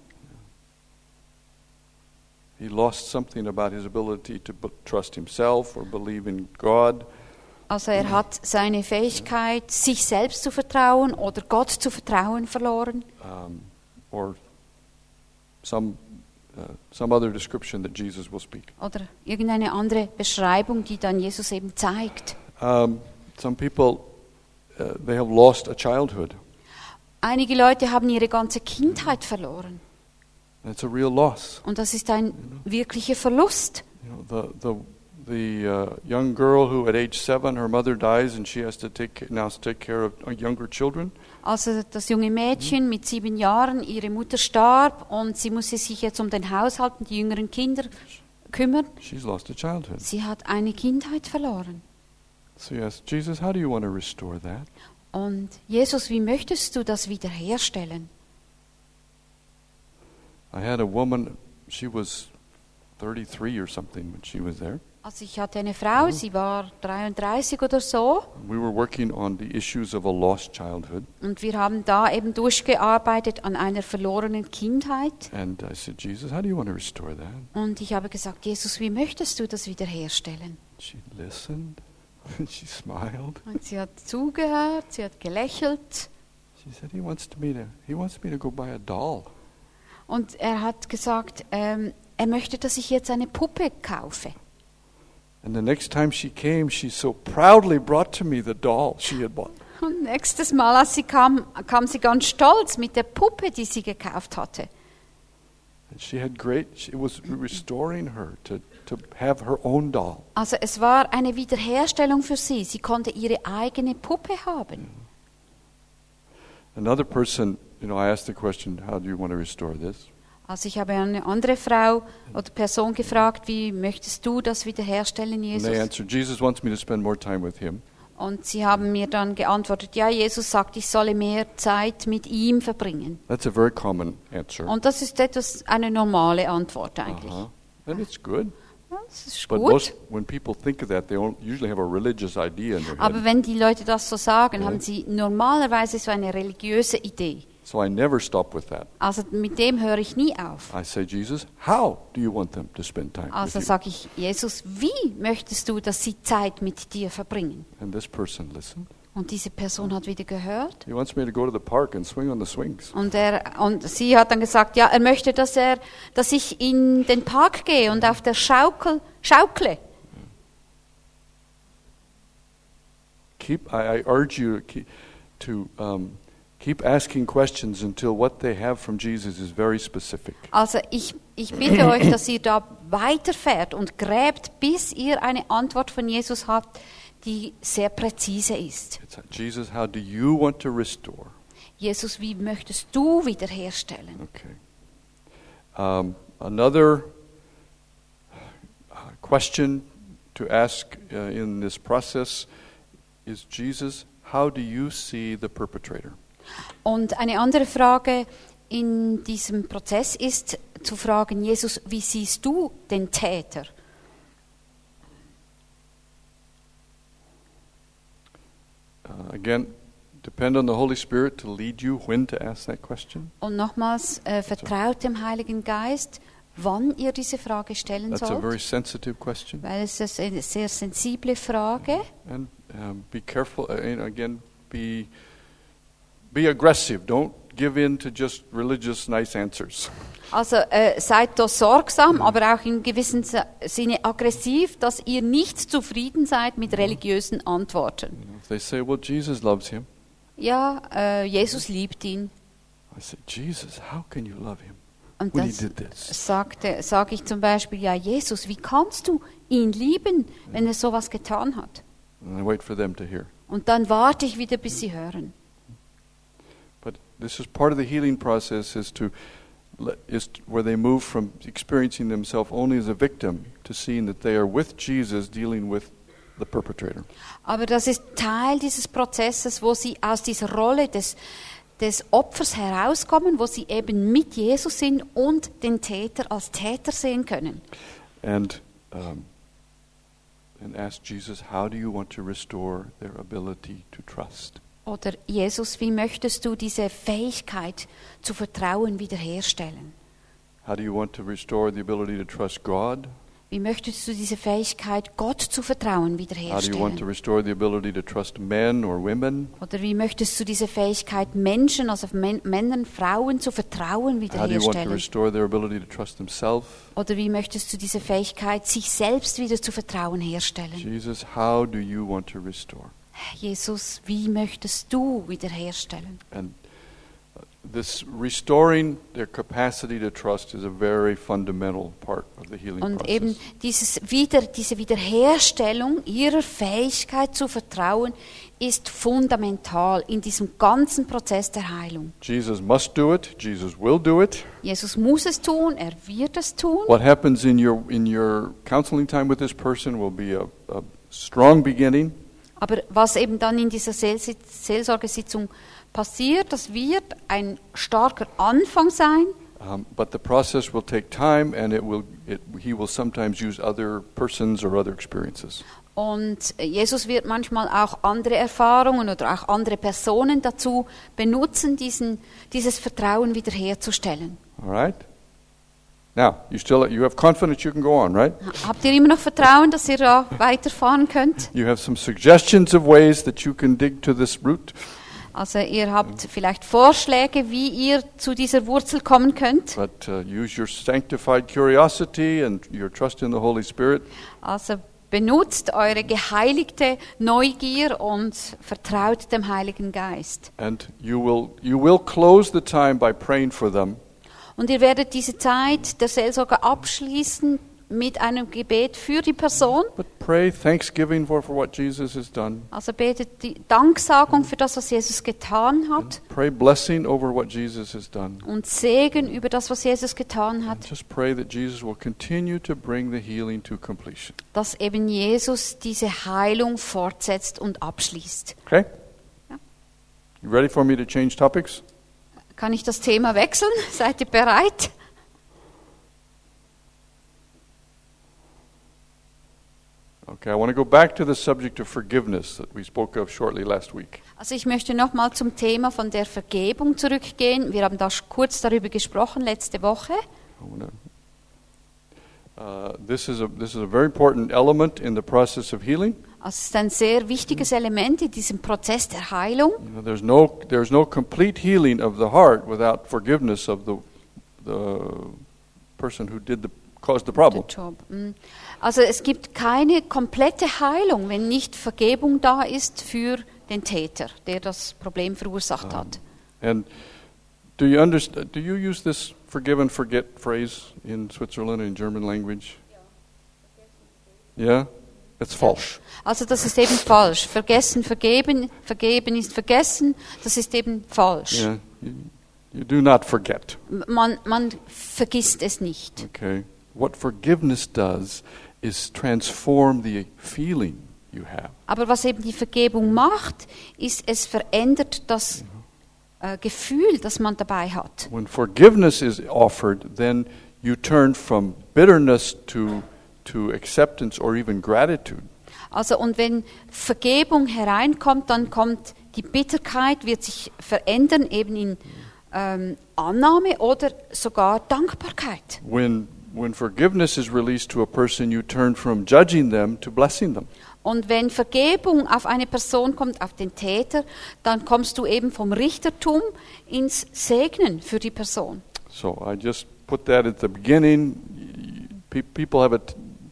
He lost something about his ability to trust himself or believe in God. Also er hat seine Fähigkeit, sich selbst zu vertrauen oder Gott zu vertrauen verloren. Or some other description that Jesus will speak. Oder irgendeine andere Beschreibung, die dann Jesus eben zeigt. Some people, they have lost a childhood. Einige Leute haben ihre ganze Kindheit verloren. It's a real loss. Und das ist ein wirklicher Verlust. You know, the young girl who at age 7, her mother dies and she has to take care of younger children. Also das junge Mädchen mit 7 Jahren, ihre Mutter starb und sie musste sich jetzt um den Haushalt und die jüngeren Kinder kümmern. She's lost a childhood. Sie hat eine Kindheit verloren. So you ask Jesus, how do you want to restore that? Und Jesus, wie möchtest du das wiederherstellen? I had a woman, she was 33 or something when she was there. Also ich hatte eine Frau, sie war 33 oder so, We were working on the issues of a lost childhood. und wir haben da eben durchgearbeitet an einer verlorenen Kindheit. And I said, Jesus, how do you want to restore that? Und ich habe gesagt, Jesus, wie möchtest du das wiederherstellen? She listened. She smiled. Und sie hat zugehört, sie hat gelächelt. She said, he wants me to go buy a doll. Und er hat gesagt, er möchte, dass ich jetzt eine Puppe kaufe. And the next time she came, she so proudly brought to me the doll she had bought. Und nächstes Mal, als sie kam sie ganz stolz mit der Puppe, die sie gekauft hatte. And it was restoring her to have her own doll. Also es war eine Wiederherstellung für sie. Sie konnte ihre eigene Puppe haben. Another person, I asked the question, how do you want to restore this? Also ich habe eine andere Frau oder Person gefragt, wie möchtest du das wiederherstellen, And they Jesus? answered, Jesus wants me to spend more time with him. Und sie haben mir dann geantwortet, ja, Jesus sagt, ich solle mehr Zeit mit ihm verbringen. That's a very common answer. Und das ist eine normale Antwort eigentlich. And it's good. Ja, das ist But gut. when people think of that, they usually have a religious idea in their Aber head. wenn die Leute das so sagen, Ja. haben sie normalerweise so eine religiöse Idee. So I never stop with that. Also mit dem höre ich nie auf. I say, Jesus, how do you want them to spend time Also with you? sage ich, Jesus, wie möchtest du, dass sie Zeit mit dir verbringen? And this person listened. Und diese Person hat wieder gehört. He wants me to go to the park and swing on the swings. Und sie hat dann gesagt, ja, er möchte, dass ich in den Park gehe und auf der schaukle. I urge you to keep asking questions until what they have from Jesus is very specific. Also ich bitte euch, dass ihr da weiterfährt und gräbt, bis ihr eine Antwort von Jesus habt, die sehr präzise ist. It's Jesus, how do you want to restore? Jesus, wie möchtest du wiederherstellen? Okay. Another question to ask in this process is, Jesus, how do you see the perpetrator? Und eine andere Frage in diesem Prozess ist zu fragen, Jesus, wie siehst du den Täter? Again, depend on the Holy Spirit to lead you when to ask that question. Und nochmals, vertraut dem Heiligen Geist, wann ihr diese Frage stellen That's a very sollt, sensitive question. weil es ist eine sehr sensible Frage. And be careful, and again, be aggressive. Don't give in to just religious nice answers. Also seid da sorgsam, aber auch in gewissem Sinne aggressiv, dass ihr nicht zufrieden seid mit religiösen Antworten. If they say, well, Jesus loves him, Ja, Jesus liebt ihn. I say, Jesus, how can you love him Und when he das did this? sage ich zum Beispiel, ja Jesus, wie kannst du ihn lieben, wenn er sowas getan hat? And I wait for them to hear. Und dann warte ich wieder, bis sie hören. But this is part of the healing process, is where they move from experiencing themselves only as a victim to seeing that they are with Jesus dealing with the perpetrator. Aber das ist Teil dieses Prozesses, wo sie aus dieser Rolle des Opfers herauskommen, wo sie eben mit Jesus sind und den Täter als Täter sehen können. And ask Jesus, how do you want to restore their ability to trust? Oder Jesus, wie möchtest du diese Fähigkeit zu vertrauen wiederherstellen? How do you want to restore the ability to trust God? Wie möchtest du diese Fähigkeit, Gott zu vertrauen, How do you want to wiederherstellen? restore the ability to trust men or women? Oder wie möchtest du diese Fähigkeit, Menschen, also Männern, Frauen zu vertrauen, How do you want to wiederherstellen? restore their ability to trust themselves? Oder wie möchtest du diese Fähigkeit, sich selbst wieder zu vertrauen, herstellen? Jesus, how do you want to restore? Jesus, wie möchtest du wiederherstellen? And this restoring their capacity to trust is a very fundamental part of the healing Und process. eben diese Wiederherstellung ihrer Fähigkeit zu vertrauen ist fundamental in diesem ganzen Prozess der Heilung. Jesus must do it. Jesus will do it. Jesus muss es tun, er wird es tun. What happens in your counseling time with this person will be a strong beginning. Aber was eben dann in dieser Seelsorgesitzung passiert, das wird ein starker Anfang sein. But the process will take time, and he will sometimes use other persons or other experiences. Und Jesus wird manchmal auch andere Erfahrungen oder auch andere Personen dazu benutzen, dieses Vertrauen wiederherzustellen. All right? Now, you have confidence you can go on, right? Habt ihr immer noch Vertrauen, dass ihr da weiterfahren könnt? You have some suggestions of ways that you can dig to this root. Also ihr habt vielleicht Vorschläge, wie ihr zu dieser Wurzel kommen könnt. But use your sanctified curiosity and your trust in the Holy Spirit. Also benutzt eure geheiligte Neugier und vertraut dem Heiligen Geist. And you will close the time by praying for them. Und ihr werdet diese Zeit der Seelsorge abschließen mit einem Gebet für die Person. But pray thanksgiving for what Jesus has done. Also betet die Danksagung für das, was Jesus getan hat. Pray blessing over what Jesus has done. Und Segen über das, was Jesus getan hat. And just pray that Jesus will continue to bring the healing to completion. Dass eben Jesus diese Heilung fortsetzt und abschließt. Okay? Ja. You ready for me to change topics? Kann ich das Thema wechseln? Seid ihr bereit? Okay, I want to go back to the subject of forgiveness that we spoke of shortly last week. Also ich möchte nochmal zum Thema von der Vergebung zurückgehen. Wir haben da kurz darüber gesprochen letzte Woche. This is a very important element in the process of healing. Also es ist ein sehr wichtiges Element in diesem Prozess der Heilung. You know, there's no complete healing of the heart without forgiveness of the person who caused the problem. Also es gibt keine komplette Heilung, wenn nicht Vergebung da ist für den Täter, der das Problem verursacht hat. And do you use this forgive and forget phrase in Switzerland in German language? Yeah? It's falsch. Also das ist eben falsch. Vergessen, vergeben ist vergessen, das ist eben falsch. Yeah, you do not forget. Man vergisst es nicht. Okay. What forgiveness does is transform the feeling you have. Aber was eben die Vergebung macht, ist, es verändert das Gefühl, das man dabei hat. When forgiveness is offered, then you turn from bitterness to acceptance or even gratitude. Also und wenn Vergebung hereinkommt, dann kommt die Bitterkeit, wird sich verändern eben in Annahme oder sogar Dankbarkeit. When forgiveness is released to a person, you turn from judging them to blessing them. Und wenn Vergebung auf eine Person kommt, auf den Täter, dann kommst du eben vom Richtertum ins Segnen für die Person. So I just put that at the beginning. People have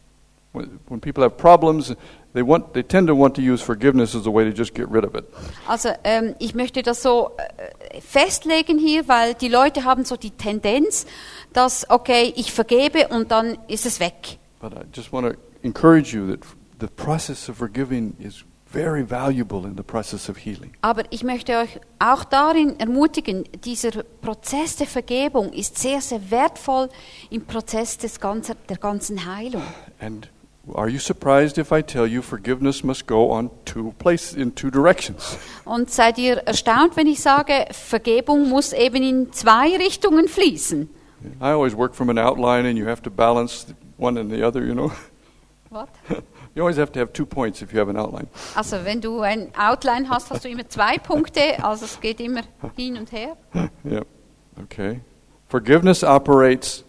when people have problems, they tend to want to use forgiveness as a way to just get rid of it. Also ich möchte das so festlegen hier, weil die Leute haben so die Tendenz, dass okay, ich vergebe und dann ist es weg. But I just want to encourage you that the process of forgiving is very valuable in the process of healing. Aber ich möchte euch auch darin ermutigen, dieser Prozess der Vergebung ist sehr, sehr wertvoll im Prozess der ganzen Heilung. And are you surprised if I tell you forgiveness must go in two directions? Und seid ihr erstaunt, wenn ich sage, Vergebung muss eben in zwei Richtungen fließen? I always work from an outline and you have to balance one and the other, you know. What? You always have to have 2 points if you have an outline. Also wenn du ein Outline hast, hast du immer 2 Punkte, also es geht immer hin und her. Yeah. Okay. Forgiveness operates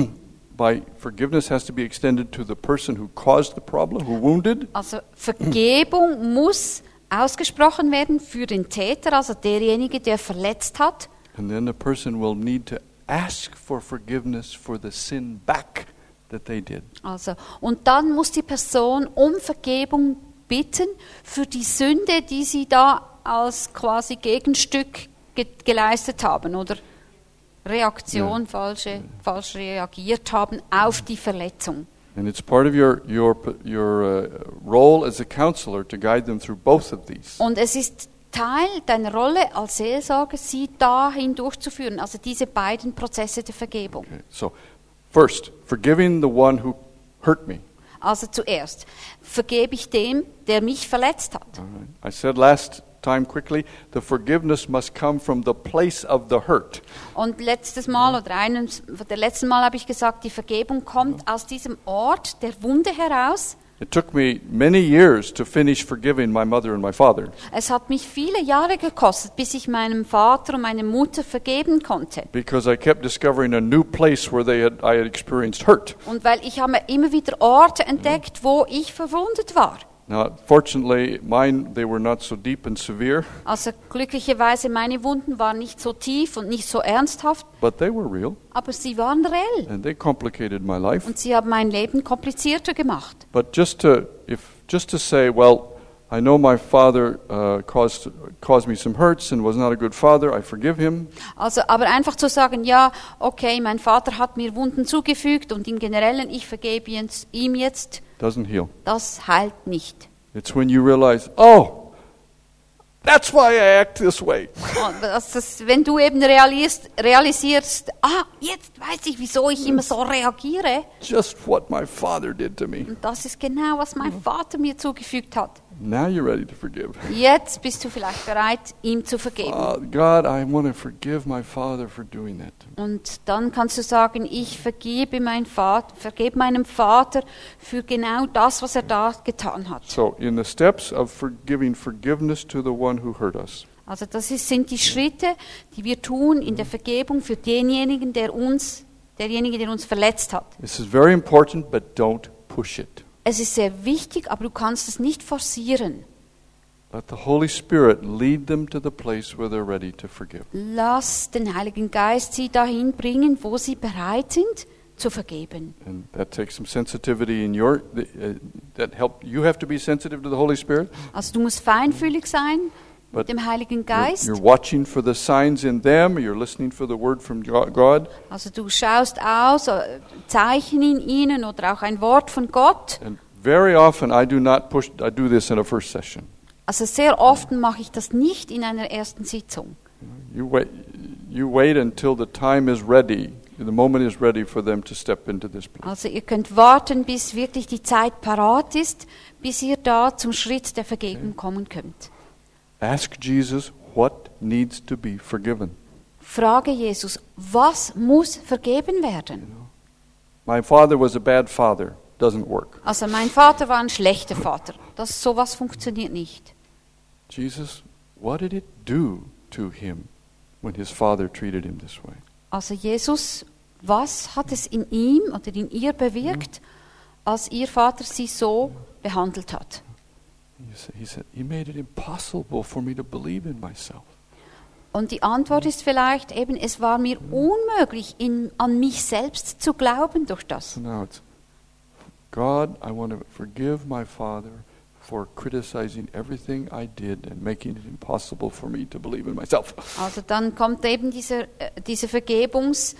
forgiveness has to be extended to the person who caused the problem, who wounded. Also Vergebung muss ausgesprochen werden für den Täter, also derjenige, der verletzt hat. And then the person will need to ask for forgiveness for the sin back that they did. Also, und dann muss die Person um Vergebung bitten für die Sünde, die sie da als quasi Gegenstück geleistet haben oder Reaktion, falsch reagiert haben auf die Verletzung. And it's part of your role as a counselor to guide them through both of these. Und es ist Teil deiner Rolle als Seelsorger, sie dahin durchzuführen, also diese beiden Prozesse der Vergebung. Okay. So, first, forgiving the one who hurt me. Also zuerst vergebe ich dem, der mich verletzt hat. All right. I said last time quickly, the forgiveness must come from the place of the hurt. Und letztes Mal oder der letzten Mal habe ich gesagt, die Vergebung kommt aus diesem Ort der Wunde heraus. It took me many years to finish forgiving my mother and my father. Es hat mich viele Jahre gekostet, bis ich meinem Vater und meiner Mutter vergeben konnte. Because I kept discovering a new place where I had experienced hurt. Und weil ich habe immer wieder Orte entdeckt, wo ich verwundet war. Now, fortunately, they were not so deep and severe, Also glücklicherweise, meine Wunden waren nicht so tief und nicht so ernsthaft, but they were real, aber sie waren reell. and they complicated my life. Und sie haben mein Leben komplizierter gemacht. But just to say, well, I know my father caused me some hurts and was not a good father. I forgive him. Also, aber einfach zu sagen, ja, okay, mein Vater hat mir Wunden zugefügt und im Generellen, ich vergebe ihm jetzt, Doesn't heal. das heilt nicht. It's when you realize, oh, that's why I act this way. Und wenn du eben realisierst, jetzt weiß ich, wieso ich immer so reagiere. Just what my father did to me. Und das ist genau, was mein Vater mir zugefügt hat. Now you're ready to forgive. Jetzt bist du vielleicht bereit, ihm zu vergeben. God, I want to forgive my father for doing that. Und dann kannst du sagen, ich vergebe meinem Vater für genau das, was er da getan hat. So, in the steps of giving forgiveness to the one who hurt us. Also sind die Schritte, die wir tun in der Vergebung für denjenigen, der uns verletzt hat. This is very important, but don't push it. Es ist sehr wichtig, aber du kannst es nicht forcieren. Let the Holy Spirit lead them to the place where they're ready to forgive. Lass den Heiligen Geist sie dahin bringen, wo sie bereit sind, zu vergeben. And that takes some sensitivity in you have to be sensitive to the Holy Spirit. Also du musst feinfühlig sein mit dem Heiligen Geist. You're watching for the signs in them, you're listening for the word from God. Also du schaust aus, Zeichen in ihnen oder auch ein Wort von Gott. And very often I do this in a first session. Also sehr oft mache ich das nicht in einer ersten Sitzung. You wait until the time is ready. The moment is ready for them to step into this place. Also ihr könnt warten, bis wirklich die Zeit parat ist, bis ihr da zum Schritt der Vergebung kommen könnt. Ask Jesus what needs to be forgiven. Frage Jesus, was muss vergeben werden? My father was a bad father. Doesn't work. Also mein Vater war ein schlechter Vater. Sowas funktioniert nicht. Jesus, what did it do to him when his father treated him this way? Also Jesus, was hat es in ihm oder in ihr bewirkt, als ihr Vater sie so behandelt hat? He said, he made it impossible for me to believe in myself. Und die Antwort ist vielleicht eben, es war mir unmöglich, an mich selbst zu glauben durch das. So now it's, God, I want to forgive my father for criticizing everything I did and making it impossible for me to believe in myself. Also dann kommt eben dieser Vergebungsspruch,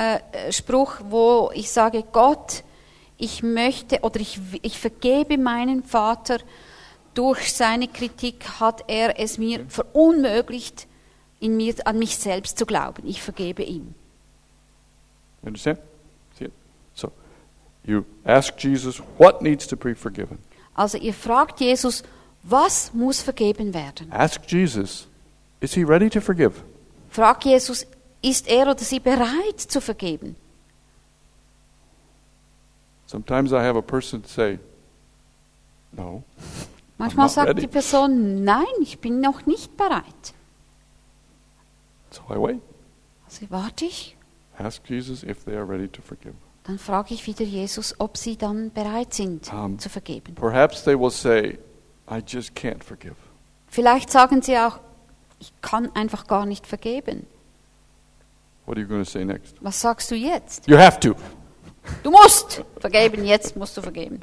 wo ich sage, Gott, ich möchte oder ich vergebe meinen Vater. Durch seine Kritik hat er es mir verunmöglicht, an mich selbst zu glauben. Ich vergebe ihm. Understand? See it? So, you ask Jesus what needs to be forgiven. Also ihr fragt Jesus, was muss vergeben werden? Ask Jesus, is he ready to forgive? Frag Jesus, ist er oder sie bereit zu vergeben? Sometimes I have a person say, no. Manchmal I'm not sagt ready. die Person, nein, ich bin noch nicht bereit. So I wait. Also warte ich, Ask Jesus if they are ready to forgive. dann frage ich wieder Jesus, ob sie dann bereit sind zu vergeben. Perhaps they will say, I just can't forgive. Vielleicht sagen sie auch, ich kann einfach gar nicht vergeben. What are you going to say next? Was sagst du jetzt? You have to. Du musst vergeben, jetzt musst du vergeben.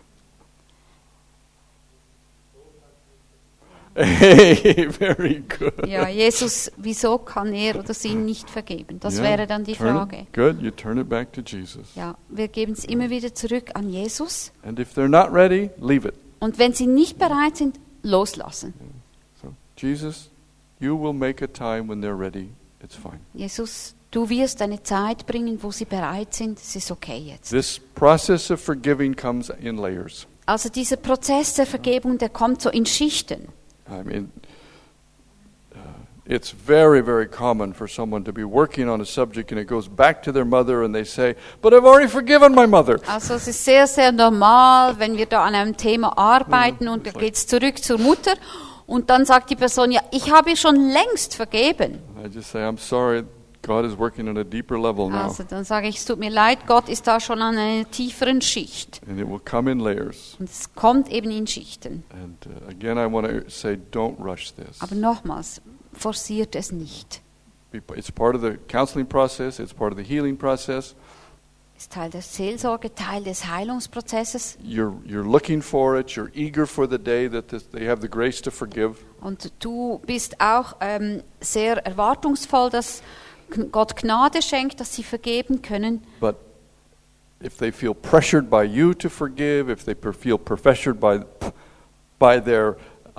Hey, very good. Ja, Jesus, wieso kann er oder sie nicht vergeben? Das wäre dann die Frage. Good, you turn it back to Jesus. Ja, wir geben es immer wieder zurück an Jesus. And if they're not ready, leave it. Und wenn sie nicht bereit sind, loslassen. So, Jesus, you will make a time when they're ready. It's fine. Jesus, du wirst eine Zeit bringen, wo sie bereit sind, es ist okay jetzt. This process of forgiving comes in layers. Also dieser Prozess der Vergebung, der kommt so in Schichten. I mean, it's very, very common for someone to be working on a subject and it goes back to their mother and they say, but I've already forgiven my mother. Also es ist sehr, sehr normal, wenn wir da an einem Thema arbeiten und da geht es zurück zur Mutter und dann sagt die Person, ja, ich habe ihr schon längst vergeben. I just say, I'm sorry, God is working on a deeper level now. Also dann sage ich, es tut mir leid, Gott ist da schon an einer tieferen Schicht. And it will come in layers. Und es kommt eben in Schichten. And again, I want to say, don't rush this. Aber nochmals, forciert es nicht. It's part of the counseling process. It's part of the healing process. Ist Teil der Seelsorge, Teil des Heilungsprozesses. You're looking for it. You're eager for the day that they have the grace to forgive. Und du bist auch sehr erwartungsvoll, dass Gott Gnade schenkt, dass sie vergeben können. But if they feel pressured by you to forgive, if they feel pressured by their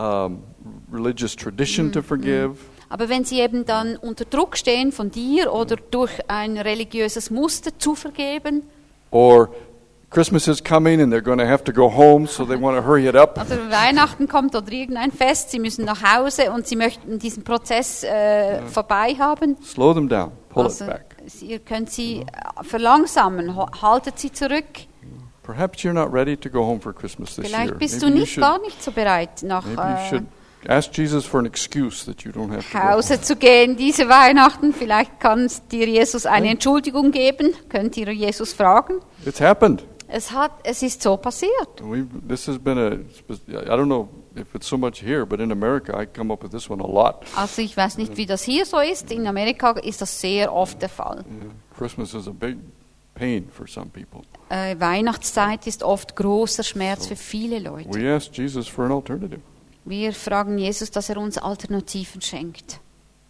religious tradition to forgive, Aber wenn sie eben dann unter Druck stehen von dir oder durch ein religiöses Muster zu vergeben, or Christmas is coming and they're going to have to go home, so they want to hurry it up. also Weihnachten kommt oder irgendein Fest, sie müssen nach Hause und sie möchten diesen Prozess vorbei haben. Slow them down. Pull Also, it back. ihr könnt sie verlangsamen, haltet sie zurück. Perhaps you're not ready to go home for Christmas this year. Vielleicht bist du Maybe you nicht should, gar nicht so bereit, nach maybe you should ask Jesus for an excuse that you don't have to go Hause zu gehen diese Weihnachten. Vielleicht kann dir Jesus eine Entschuldigung geben. Könnt ihr Jesus fragen? It's happened. Es ist so passiert. This has been I don't know if it's so much here, but in America I come up with this one a lot. Also ich weiß nicht, wie das hier so ist. In Amerika ist das sehr oft der Fall. Yeah. Christmas is a big pain for some people. Weihnachtszeit ist oft großer Schmerz für viele Leute. We ask Jesus for an alternative. Wir fragen Jesus, dass er uns Alternativen schenkt.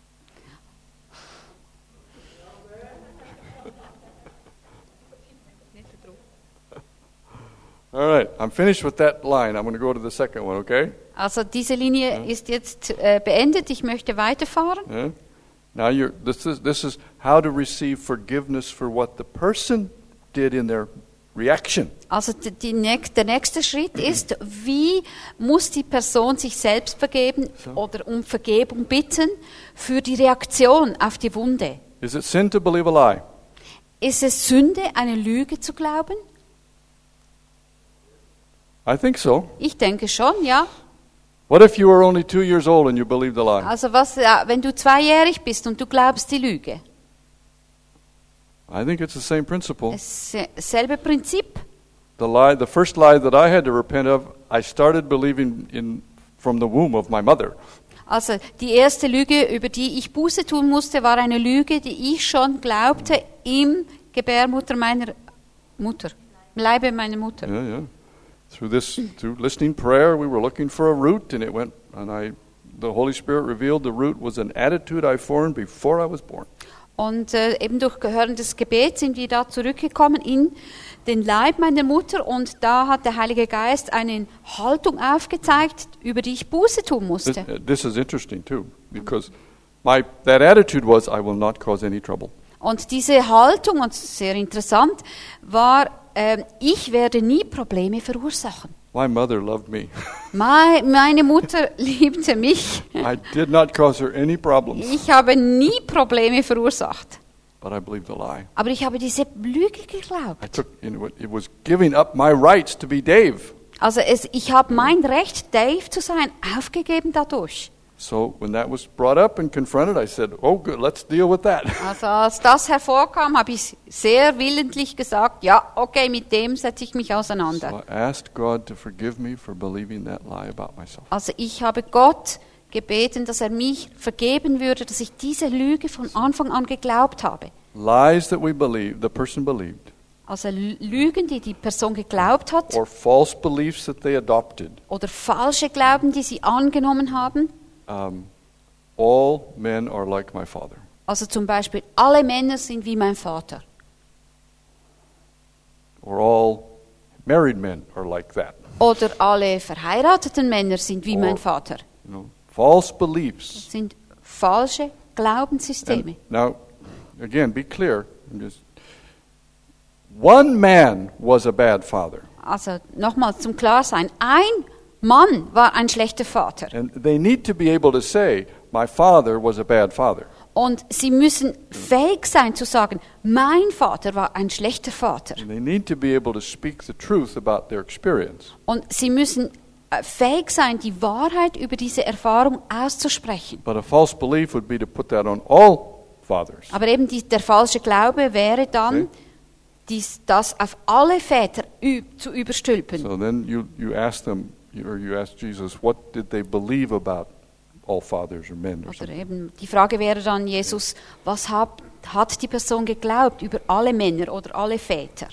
All right, I'm finished with that line. I'm going to go to the second one, okay? Also diese Linie ist jetzt beendet. Ich möchte weiterfahren. Yeah? Now this is how to receive forgiveness for what the person did in their reaction. Also der nächste Schritt ist, wie muss die Person sich selbst vergeben oder um Vergebung bitten für die Reaktion auf die Wunde. Is it sin to believe a lie? Ist es Sünde, eine Lüge zu glauben? I think so. Ich denke schon, ja. What if you were only 2 years old and you believed the lie? Also wenn du 2-jährig bist und du glaubst die Lüge? I think it's the same principle. Selbe Prinzip. The first lie that I had to repent of, I started believing from the womb of my mother. Also die erste Lüge, über die ich Buße tun musste, war eine Lüge, die ich schon glaubte im Gebärmutter meiner Mutter, im Leibe meiner Mutter. Yeah, yeah. Through listening prayer, we were looking for a root, and the Holy Spirit revealed the root was an attitude I formed before I was born. Und eben durch Gehören des Gebets sind wir da zurückgekommen in den Leib meiner Mutter und da hat der Heilige Geist eine Haltung aufgezeigt, über die ich Buße tun musste. This is interesting too, because that attitude was, I will not cause any trouble. Und diese Haltung, und sehr interessant, war, ich werde nie Probleme verursachen. My mother loved me. Meine Mutter liebte mich. I did not cause her any problems. Ich habe nie Probleme verursacht. But I believed the lie. Aber ich habe diese Lüge geglaubt. It was giving up my rights to be Dave. Also ich habe mein Recht, Dave zu sein, aufgegeben dadurch. So when that was brought up and confronted, I said, "Oh, good, let's deal with that." Also als das hervorkam, habe ich sehr willentlich gesagt, ja, okay, mit dem setze ich mich auseinander. So I asked God to forgive me for believing that lie about myself. Also ich habe Gott gebeten, dass er mich vergeben würde, dass ich diese Lüge von Anfang an geglaubt habe. Lies that the person believed. Also Lügen, die die Person geglaubt hat. Or false beliefs that they adopted. Oder falsche Glauben, die sie angenommen haben. All men are like my father. Also zum Beispiel, alle Männer sind wie mein Vater. Or all married men are like that. Oder alle verheirateten Männer sind wie mein Vater. False beliefs. Das sind falsche Glaubenssysteme. Now, again, be clear. One man was a bad father. Also nochmal zum Klarsein, ein Mann war ein schlechter Vater. And they need to be able to say, my father was a bad father. Und sie müssen fähig sein zu sagen, mein Vater war ein schlechter Vater. And they need to be able to speak the truth about their experience. Und sie müssen fähig sein, die Wahrheit über diese Erfahrung auszusprechen. But a false belief would be to put that on all fathers. Aber eben der falsche Glaube wäre dann, Okay. das auf alle Väter zu überstülpen. So then you ask them, or you ask Jesus, what did they believe about all fathers or men or Oder something? eben die Frage wäre dann, Jesus, was hat die Person geglaubt über alle Männer oder alle Väter?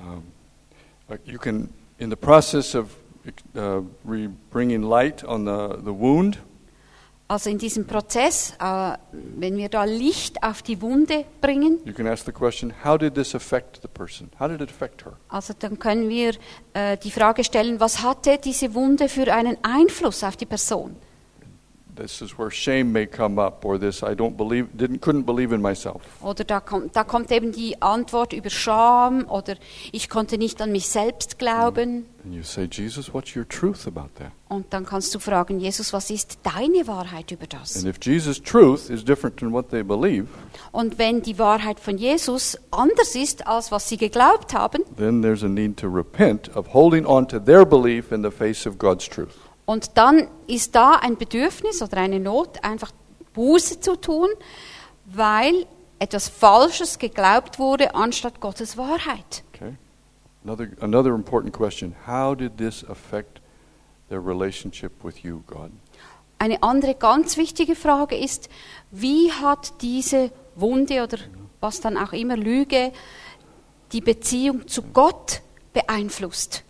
You can, in the process of bringing light on the wound, Also in diesem Prozess, wenn wir da Licht auf die Wunde bringen, you can ask the question, how did this affect the person? How did it affect her? also dann können wir die Frage stellen, was hatte diese Wunde für einen Einfluss auf die Person? This is where shame may come up, or this couldn't believe in myself. Oder da kommt eben die Antwort über Scham oder ich konnte nicht an mich selbst glauben. And you say, Jesus, what's your truth about that? Und dann kannst du fragen, Jesus, was ist deine Wahrheit über das? And if Jesus' truth is different than what they believe, Und wenn die Wahrheit von Jesus anders ist, als was sie geglaubt haben, then there's a need to repent of holding on to their belief in the face of God's truth. und dann ist da ein Bedürfnis oder eine Not, einfach Buße zu tun, weil etwas Falsches geglaubt wurde, anstatt Gottes Wahrheit. Okay? Another important question. How did this affect their relationship with you, God? Eine andere ganz wichtige Frage ist, wie hat diese Wunde oder was dann auch immer Lüge die Beziehung zu Gott beeinflusst?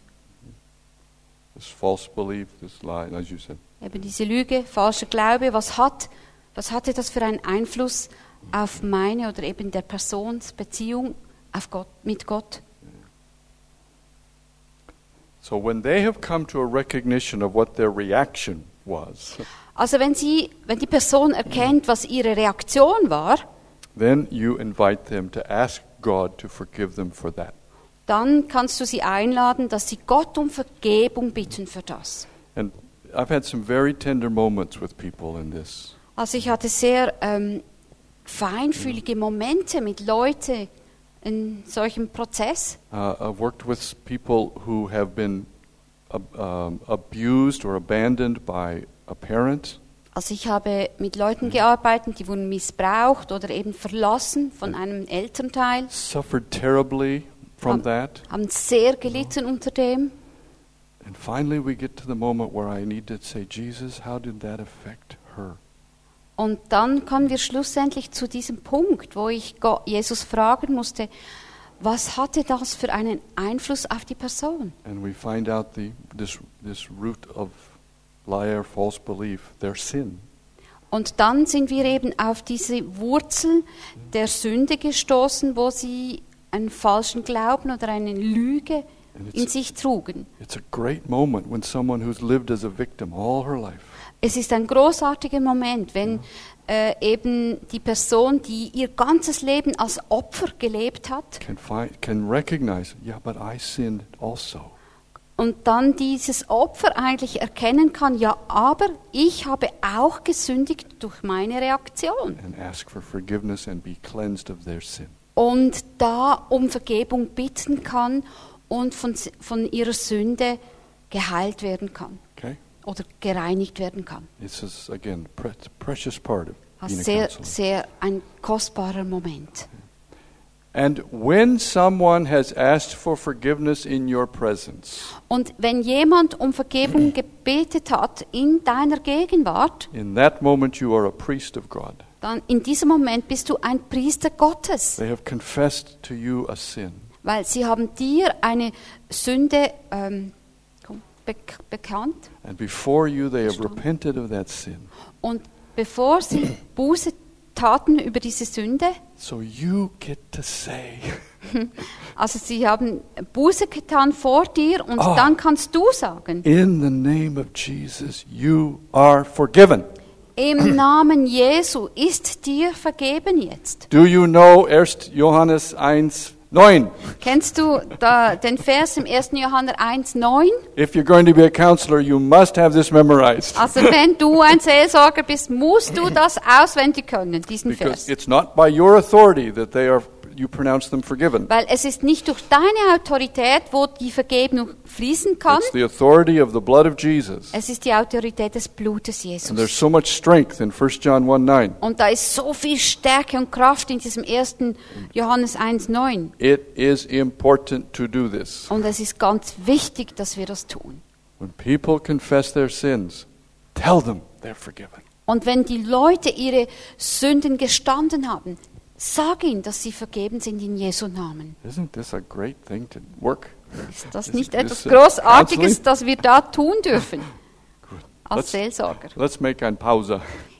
This false belief, this lie, as you said. Eben diese Lüge, falscher Glaube, was hatte das für einen Einfluss auf meine oder eben der Persons Beziehung mit Gott? So when they have come to a recognition of what their reaction was, Also wenn die Person erkennt, was ihre Reaktion war, then you invite them to ask God to forgive them for that. dann kannst du sie einladen, dass sie Gott um Vergebung bitten für das. And I've had some very tender moments with people in this. Also ich hatte sehr feinfühlige Momente mit Leuten in solchem Prozess. I've worked with people who have been abused or abandoned by a parent. Also ich habe mit Leuten gearbeitet, die wurden missbraucht oder eben verlassen von einem Elternteil. Suffered terribly from that. Haben sehr gelitten unter dem. And finally we get to the moment where I need to say, Jesus, how did that affect her? Und dann kommen wir schlussendlich zu diesem Punkt, wo ich Jesus fragen musste, was hatte das für einen Einfluss auf die Person? And we find out this root of liar, false belief, their sin. Und dann sind wir eben auf diese Wurzel der Sünde gestoßen, wo sie einen falschen Glauben oder eine Lüge in sich trugen. It's a great moment when someone who's lived as a victim all her life Es ist ein großartiger Moment, wenn eben die Person, die ihr ganzes Leben als Opfer gelebt hat, can recognize, yeah, but I sinned also. und dann dieses Opfer eigentlich erkennen kann, ja, aber ich habe auch gesündigt durch meine Reaktion. And ask for forgiveness and be cleansed of their sin. Und da um Vergebung bitten kann und von ihrer Sünde geheilt werden kann Okay? oder gereinigt werden kann. This is, again, a precious part of being a Sehr, counselor. sehr ein kostbarer Moment. And when someone has asked for forgiveness in your presence, Und wenn jemand um Vergebung gebetet hat in deiner Gegenwart, in that moment you are a priest of God. dann in diesem Moment bist du ein Priester Gottes, They have confessed to you a sin. weil sie haben dir eine Sünde bekannt And before you they have Verstanden. repented of that sin. und bevor sie Buße taten über diese Sünde, So you get to say, also sie haben Buße getan vor dir und dann kannst du sagen, in the name of Jesus, you are forgiven. im Namen Jesu ist dir vergeben jetzt. Do you know 1. Johannes 1:9? Kennst du den Vers im 1. Johannes 1,9? If you're going to be a counselor, you must have this memorized. Also wenn du ein Seelsorger bist, musst du das auswendig können, diesen Because Vers. it's not by your authority that you pronounce them forgiven. Weil es ist nicht durch deine Autorität, wo die Vergebung fließen kann. It's the authority of the blood of Jesus. Es ist die Autorität des Blutes And there's Jesus. so much strength in 1 John 1:9. Und da ist so viel Stärke und Kraft in diesem 1. Johannes 1,9. It is important to do this. Und es ist ganz wichtig, dass wir das tun. When people confess their sins, tell them they're forgiven. Und wenn die Leute ihre Sünden gestanden haben, sag ihnen, dass sie vergeben sind in Jesu Namen. Isn't this a great thing to work? Ist das Is nicht this etwas a Großartiges, counseling? das wir da tun dürfen Good. als Seelsorger? Let's make eine Pause.